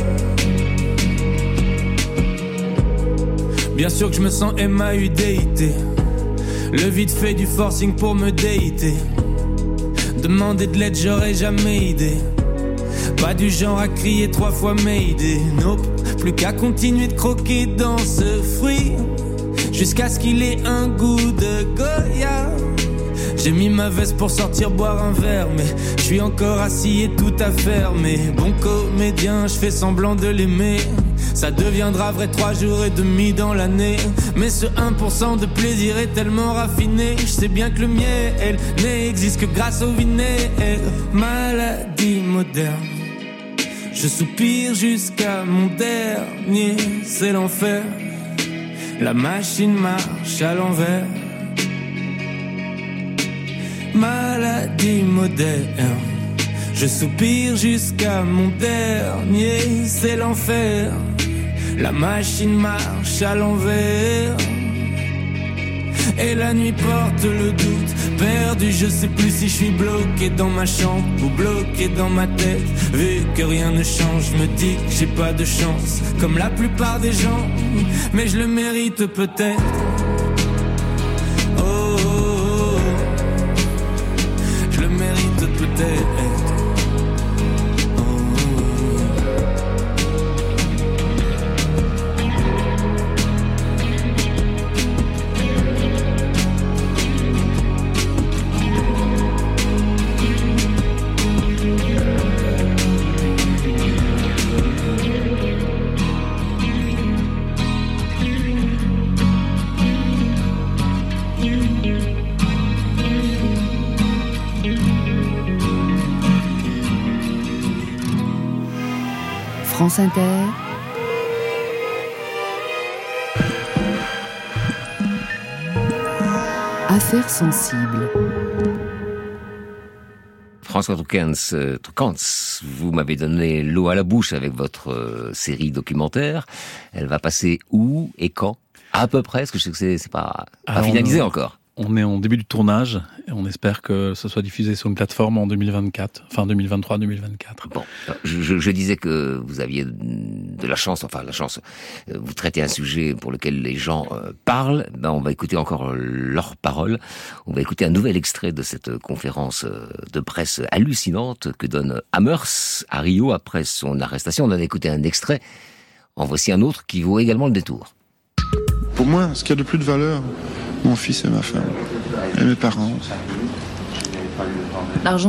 bien sûr que je me sens M A U D I T. Le vide fait du forcing pour me déiter. Demander de l'aide, j'aurais jamais idée. Pas du genre à crier trois fois Mayday. Nope, plus qu'à continuer de croquer dans ce fruit jusqu'à ce qu'il ait un goût de Goya. J'ai mis ma veste pour sortir boire un verre, mais je suis encore assis et tout à faire. Mais bon comédien, je fais semblant de l'aimer. Ça deviendra vrai trois jours et demi dans l'année. Mais ce un pour cent de plaisir est tellement raffiné. Je sais bien que le miel n'existe que grâce au vinaigre. Maladie moderne. Je soupire jusqu'à mon dernier, c'est l'enfer. La machine marche à l'envers. Maladie moderne. Je soupire jusqu'à mon dernier, c'est l'enfer. La machine marche à l'envers. Et la nuit porte le doute, perdu, je sais plus si je suis bloqué dans ma chambre ou bloqué dans ma tête. Vu que rien ne change, je me dis que j'ai pas de chance, comme la plupart des gens, mais je le mérite peut-être. Oh, oh, oh, je le mérite peut-être. France Inter, Affaires sensibles. François Troukens, euh, Troukens, vous m'avez donné l'eau à la bouche avec votre euh, série documentaire. Elle va passer où et quand? À peu près, parce que je sais que c'est, c'est pas, pas finalisé on, encore. On est en début du tournage et on espère que ce soit diffusé sur une plateforme en deux mille vingt-quatre, fin deux mille vingt-trois deux mille vingt-quatre. Bon, je, je, je disais que vous aviez de la chance, enfin la chance, vous traitez un sujet pour lequel les gens euh, parlent. Ben, on va écouter encore leurs paroles. On va écouter un nouvel extrait de cette conférence de presse hallucinante que donne Amers à Rio après son arrestation. On en a écouté un extrait. En voici un autre qui vaut également le détour. Pour moi, ce qu'il y a de plus de valeur, mon fils et ma femme, et mes parents. L'argent ?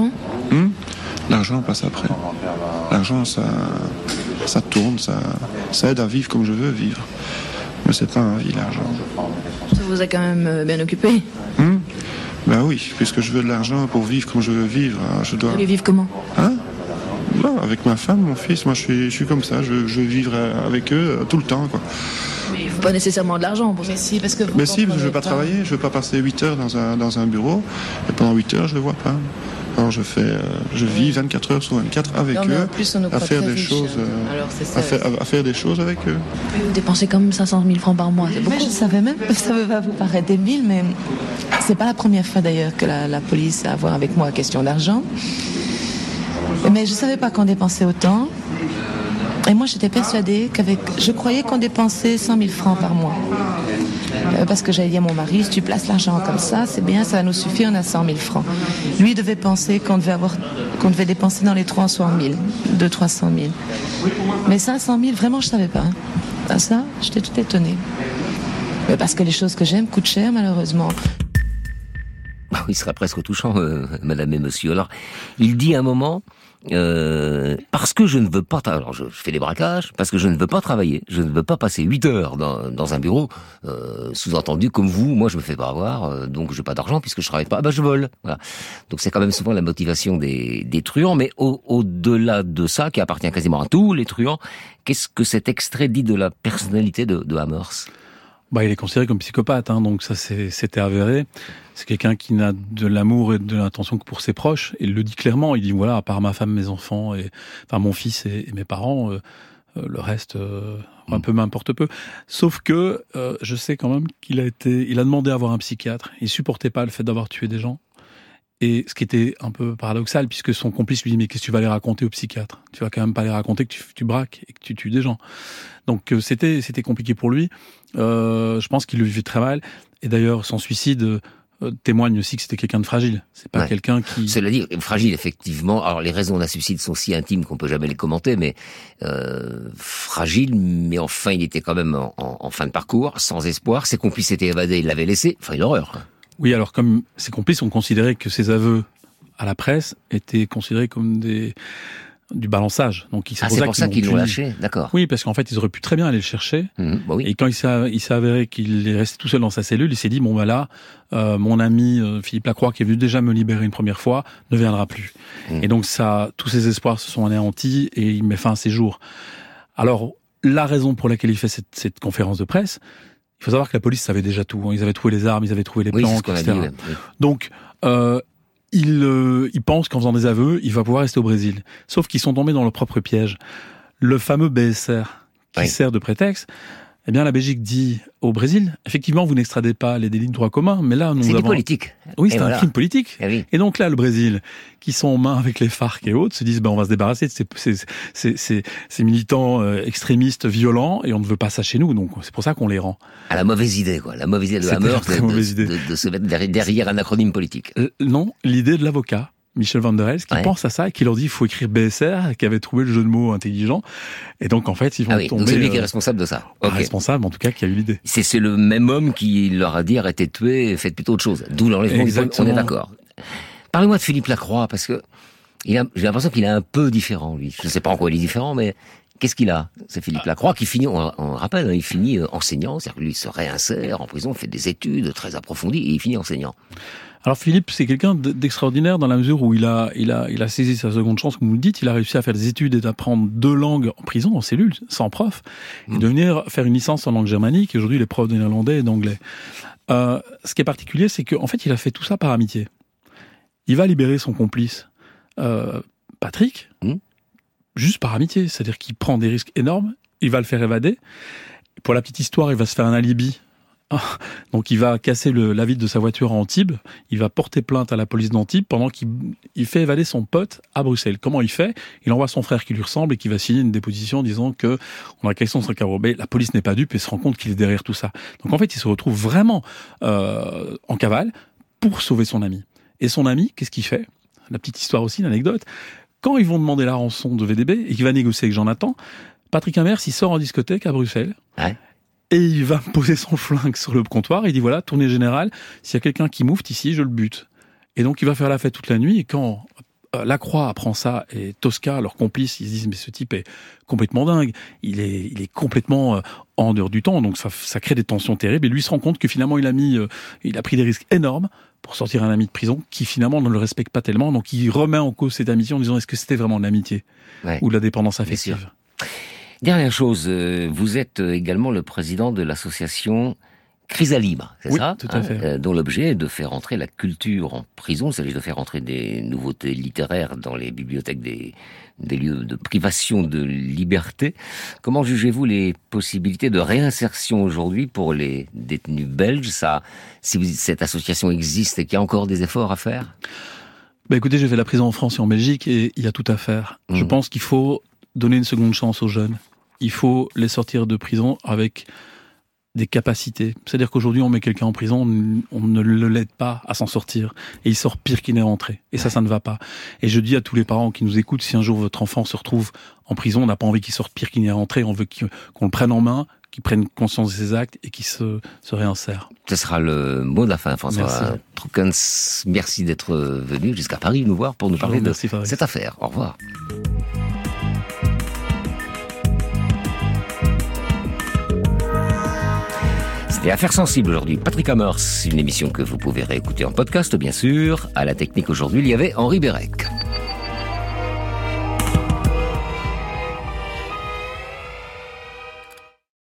Hum L'argent passe après. L'argent, ça, ça tourne, ça, ça aide à vivre comme je veux vivre. Mais c'est pas un vie, l'argent. Ça vous a quand même bien occupé ? Hum Ben oui, puisque je veux de l'argent pour vivre comme je veux vivre, je dois... Vous voulez vivre comment ? Hein ? Non, avec ma femme, mon fils, moi je suis, je suis comme ça, je, je veux vivre avec eux tout le temps, quoi. Mais il ne faut pas nécessairement de l'argent pour ça. Mais si, parce que vous Mais si, parce que je ne veux pas, pas travailler, je ne veux pas passer huit heures dans un, dans un bureau, et pendant huit heures, je ne les vois pas. Alors je fais, euh, je vis vingt-quatre heures sur vingt-quatre avec non, eux, plus, on à faire des riche, choses, euh, Alors, ça, à, faire, à, à faire des choses avec eux. Vous dépensez quand même cinq cent mille francs par mois, c'est beaucoup. Mais je savais même, ça va vous paraître débile, mais c'est pas la première fois d'ailleurs que la, la police a à voir avec moi question d'argent. Mais je savais pas qu'on dépensait autant. Et moi, j'étais persuadée qu'avec... Je croyais qu'on dépensait cent mille francs par mois. Euh, parce que j'avais dit à mon mari, si tu places l'argent comme ça, c'est bien, ça va nous suffire, on a cent mille francs. Lui devait penser qu'on devait, avoir... qu'on devait dépenser dans les trois cent mille, deux cents à trois cent mille. Mais cinq cent mille, vraiment, je savais pas. Hein. Ça, j'étais tout étonnée. Mais parce que les choses que j'aime coûtent cher, malheureusement. Bah oui, il serait presque touchant, euh, madame et monsieur. Alors, il dit à un moment... Euh, parce que je ne veux pas, tra- alors je, je fais des braquages, parce que je ne veux pas travailler, je ne veux pas passer huit heures dans, dans un bureau, euh, sous-entendu comme vous, moi je me fais pas avoir, euh, donc j'ai pas d'argent puisque je travaille pas, bah je vole. Voilà. Donc c'est quand même souvent la motivation des, des truands, mais au, au-delà de ça, qui appartient quasiment à tous les truands, qu'est-ce que cet extrait dit de la personnalité de, de Amers ? Bah, il est considéré comme psychopathe, hein, donc ça c'est, c'était avéré. C'est quelqu'un qui n'a de l'amour et de l'intention que pour ses proches. Et il le dit clairement. Il dit voilà, à part ma femme, mes enfants, et enfin mon fils et, et mes parents, euh, euh, le reste euh, un peu m'importe peu. Sauf que euh, je sais quand même qu'il a été, il a demandé à avoir un psychiatre. Il supportait pas le fait d'avoir tué des gens. Et ce qui était un peu paradoxal, puisque son complice lui dit mais qu'est-ce que tu vas les raconter au psychiatre ? Tu vas quand même pas les raconter que tu, tu braques et que tu tues des gens. Donc euh, c'était c'était compliqué pour lui. Euh, je pense qu'il le vivait très mal. Et d'ailleurs son suicide euh, témoigne aussi que c'était quelqu'un de fragile. C'est pas ouais. quelqu'un qui... Cela dit, fragile effectivement. Alors les raisons d'un suicide sont si intimes qu'on peut jamais les commenter, mais euh, fragile. Mais enfin il était quand même en, en, en fin de parcours, sans espoir. Ses complices étaient évadés, il l'avait laissé. Enfin une horreur. Quoi. Oui, alors comme ses complices ont considéré que ses aveux à la presse étaient considérés comme des du balançage. Donc c'est ah, pour, c'est pour ça qu'ils, qu'ils l'ont lâché, d'accord. Oui, parce qu'en fait, ils auraient pu très bien aller le chercher. Mmh, bah oui. Et quand il s'est, il s'est avéré qu'il est resté tout seul dans sa cellule, il s'est dit, bon bah là, euh, mon ami euh, Philippe Lacroix, qui est venu déjà me libérer une première fois, ne viendra plus. Mmh. Et donc ça, tous ses espoirs se sont anéantis et il met fin à ses jours. Alors, la raison pour laquelle il fait cette, cette conférence de presse, il faut savoir que la police savait déjà tout. Hein. Ils avaient trouvé les armes, ils avaient trouvé les plans, oui, et cetera. Dit, oui. Donc, euh, il, euh, il pense qu'en faisant des aveux, il va pouvoir rester au Brésil. Sauf qu'ils sont tombés dans leur propre piège. Le fameux B S R, qui oui. sert de prétexte, Eh bien, la Belgique dit au Brésil, effectivement, vous n'extradez pas les délits de droit commun, mais là, nous c'est avons... C'est du politique. Oui, c'est et un voilà. crime politique. Et, oui. et donc là, le Brésil, qui sont en main avec les FARC et autres, se disent, ben, on va se débarrasser de ces, ces, ces, ces, ces militants euh, extrémistes violents, et on ne veut pas ça chez nous, donc c'est pour ça qu'on les rend. À la mauvaise idée, quoi. La mauvaise idée de C'était Hammer, très de, mauvaise de, idée. de, de se mettre derrière, derrière un acronyme politique. Euh, non, l'idée de l'avocat. Michel Van der Helst, qui ouais. pense à ça et qui leur dit il faut écrire B S R, qui avait trouvé le jeu de mots intelligent. Et donc, en fait, ils vont ah oui, tomber... Donc c'est lui euh, qui est responsable de ça. Okay. Okay. Responsable, en tout cas, qui a eu l'idée. C'est, c'est le même homme qui leur a dit arrêtez de tuer, faites plutôt autre chose. D'où l'enlèvement du pôle, on est d'accord. Parlez-moi de Philippe Lacroix, parce que il a, j'ai l'impression qu'il est un peu différent, lui. Je ne sais pas en quoi il est différent, mais... Qu'est-ce qu'il a? C'est Philippe Lacroix qui finit, on, on rappelle, hein, il finit euh, enseignant, c'est-à-dire que lui il se réinsère en prison, fait des études très approfondies et il finit enseignant. Alors Philippe, c'est quelqu'un d'extraordinaire dans la mesure où il a, il a, il a saisi sa seconde chance, comme vous le dites, il a réussi à faire des études et d'apprendre deux langues en prison, en cellule, sans prof, mmh. et de venir faire une licence en langue germanique, et aujourd'hui il est prof de néerlandais et d'anglais. Euh, ce qui est particulier, c'est qu'en fait il a fait tout ça par amitié. Il va libérer son complice, euh, Patrick, mmh. juste par amitié, c'est-à-dire qu'il prend des risques énormes, il va le faire évader. Pour la petite histoire, il va se faire un alibi. Donc il va casser le, la vitre de sa voiture à Antibes, il va porter plainte à la police d'Antibes pendant qu'il il fait évader son pote à Bruxelles. Comment il fait? Il envoie son frère qui lui ressemble et qui va signer une déposition disant que on a question sur le carreau. Mais la police n'est pas dupe et se rend compte qu'il est derrière tout ça. Donc en fait, il se retrouve vraiment euh, en cavale pour sauver son ami. Et son ami, qu'est-ce qu'il fait? La petite histoire aussi, l'anecdote. Quand ils vont demander la rançon de V D B et qu'il va négocier avec Jonathan, Patrick Imbert, il sort en discothèque à Bruxelles. Ouais. Et il va poser son flingue sur le comptoir et il dit voilà, tournée générale, s'il y a quelqu'un qui moufte ici, je le bute. Et donc il va faire la fête toute la nuit et quand euh, Lacroix apprend ça et Tosca, leur complice, ils se disent mais ce type est complètement dingue, il est, il est complètement euh, en dehors du temps, donc ça, ça crée des tensions terribles et lui se rend compte que finalement il a mis, euh, il a pris des risques énormes pour sortir un ami de prison qui finalement ne le respecte pas tellement, donc il remet en cause cette amitié en disant est-ce que c'était vraiment de l'amitié ouais. ou de la dépendance affective. Dernière chose, vous êtes également le président de l'association Chrysalibre, c'est oui, ça tout à fait. Euh, dont l'objet est de faire entrer la culture en prison, il s'agit de faire entrer des nouveautés littéraires dans les bibliothèques des, des lieux de privation de liberté. Comment jugez-vous les possibilités de réinsertion aujourd'hui pour les détenus belges? Ça, si vous, cette association existe et qu'il y a encore des efforts à faire? Bah écoutez, j'ai fait la prison en France et en Belgique et il y a tout à faire. Mmh. Je pense qu'il faut donner une seconde chance aux jeunes. Il faut les sortir de prison avec des capacités. C'est-à-dire qu'aujourd'hui, on met quelqu'un en prison, on ne l'aide pas à s'en sortir. Et il sort pire qu'il n'est rentré. Et ça, ça ne va pas. Et je dis à tous les parents qui nous écoutent, si un jour votre enfant se retrouve en prison, on n'a pas envie qu'il sorte pire qu'il n'est rentré, on veut qu'on le prenne en main, qu'il prenne conscience de ses actes et qu'il se, se réinsère. Ce sera le mot de la fin, François Troukens. Merci d'être venu jusqu'à Paris nous voir pour nous parler de cette affaire. Au revoir. C'était Affaires sensibles aujourd'hui. Patrick Amers, une émission que vous pouvez réécouter en podcast, bien sûr. À la technique aujourd'hui, il y avait Henri Bérec.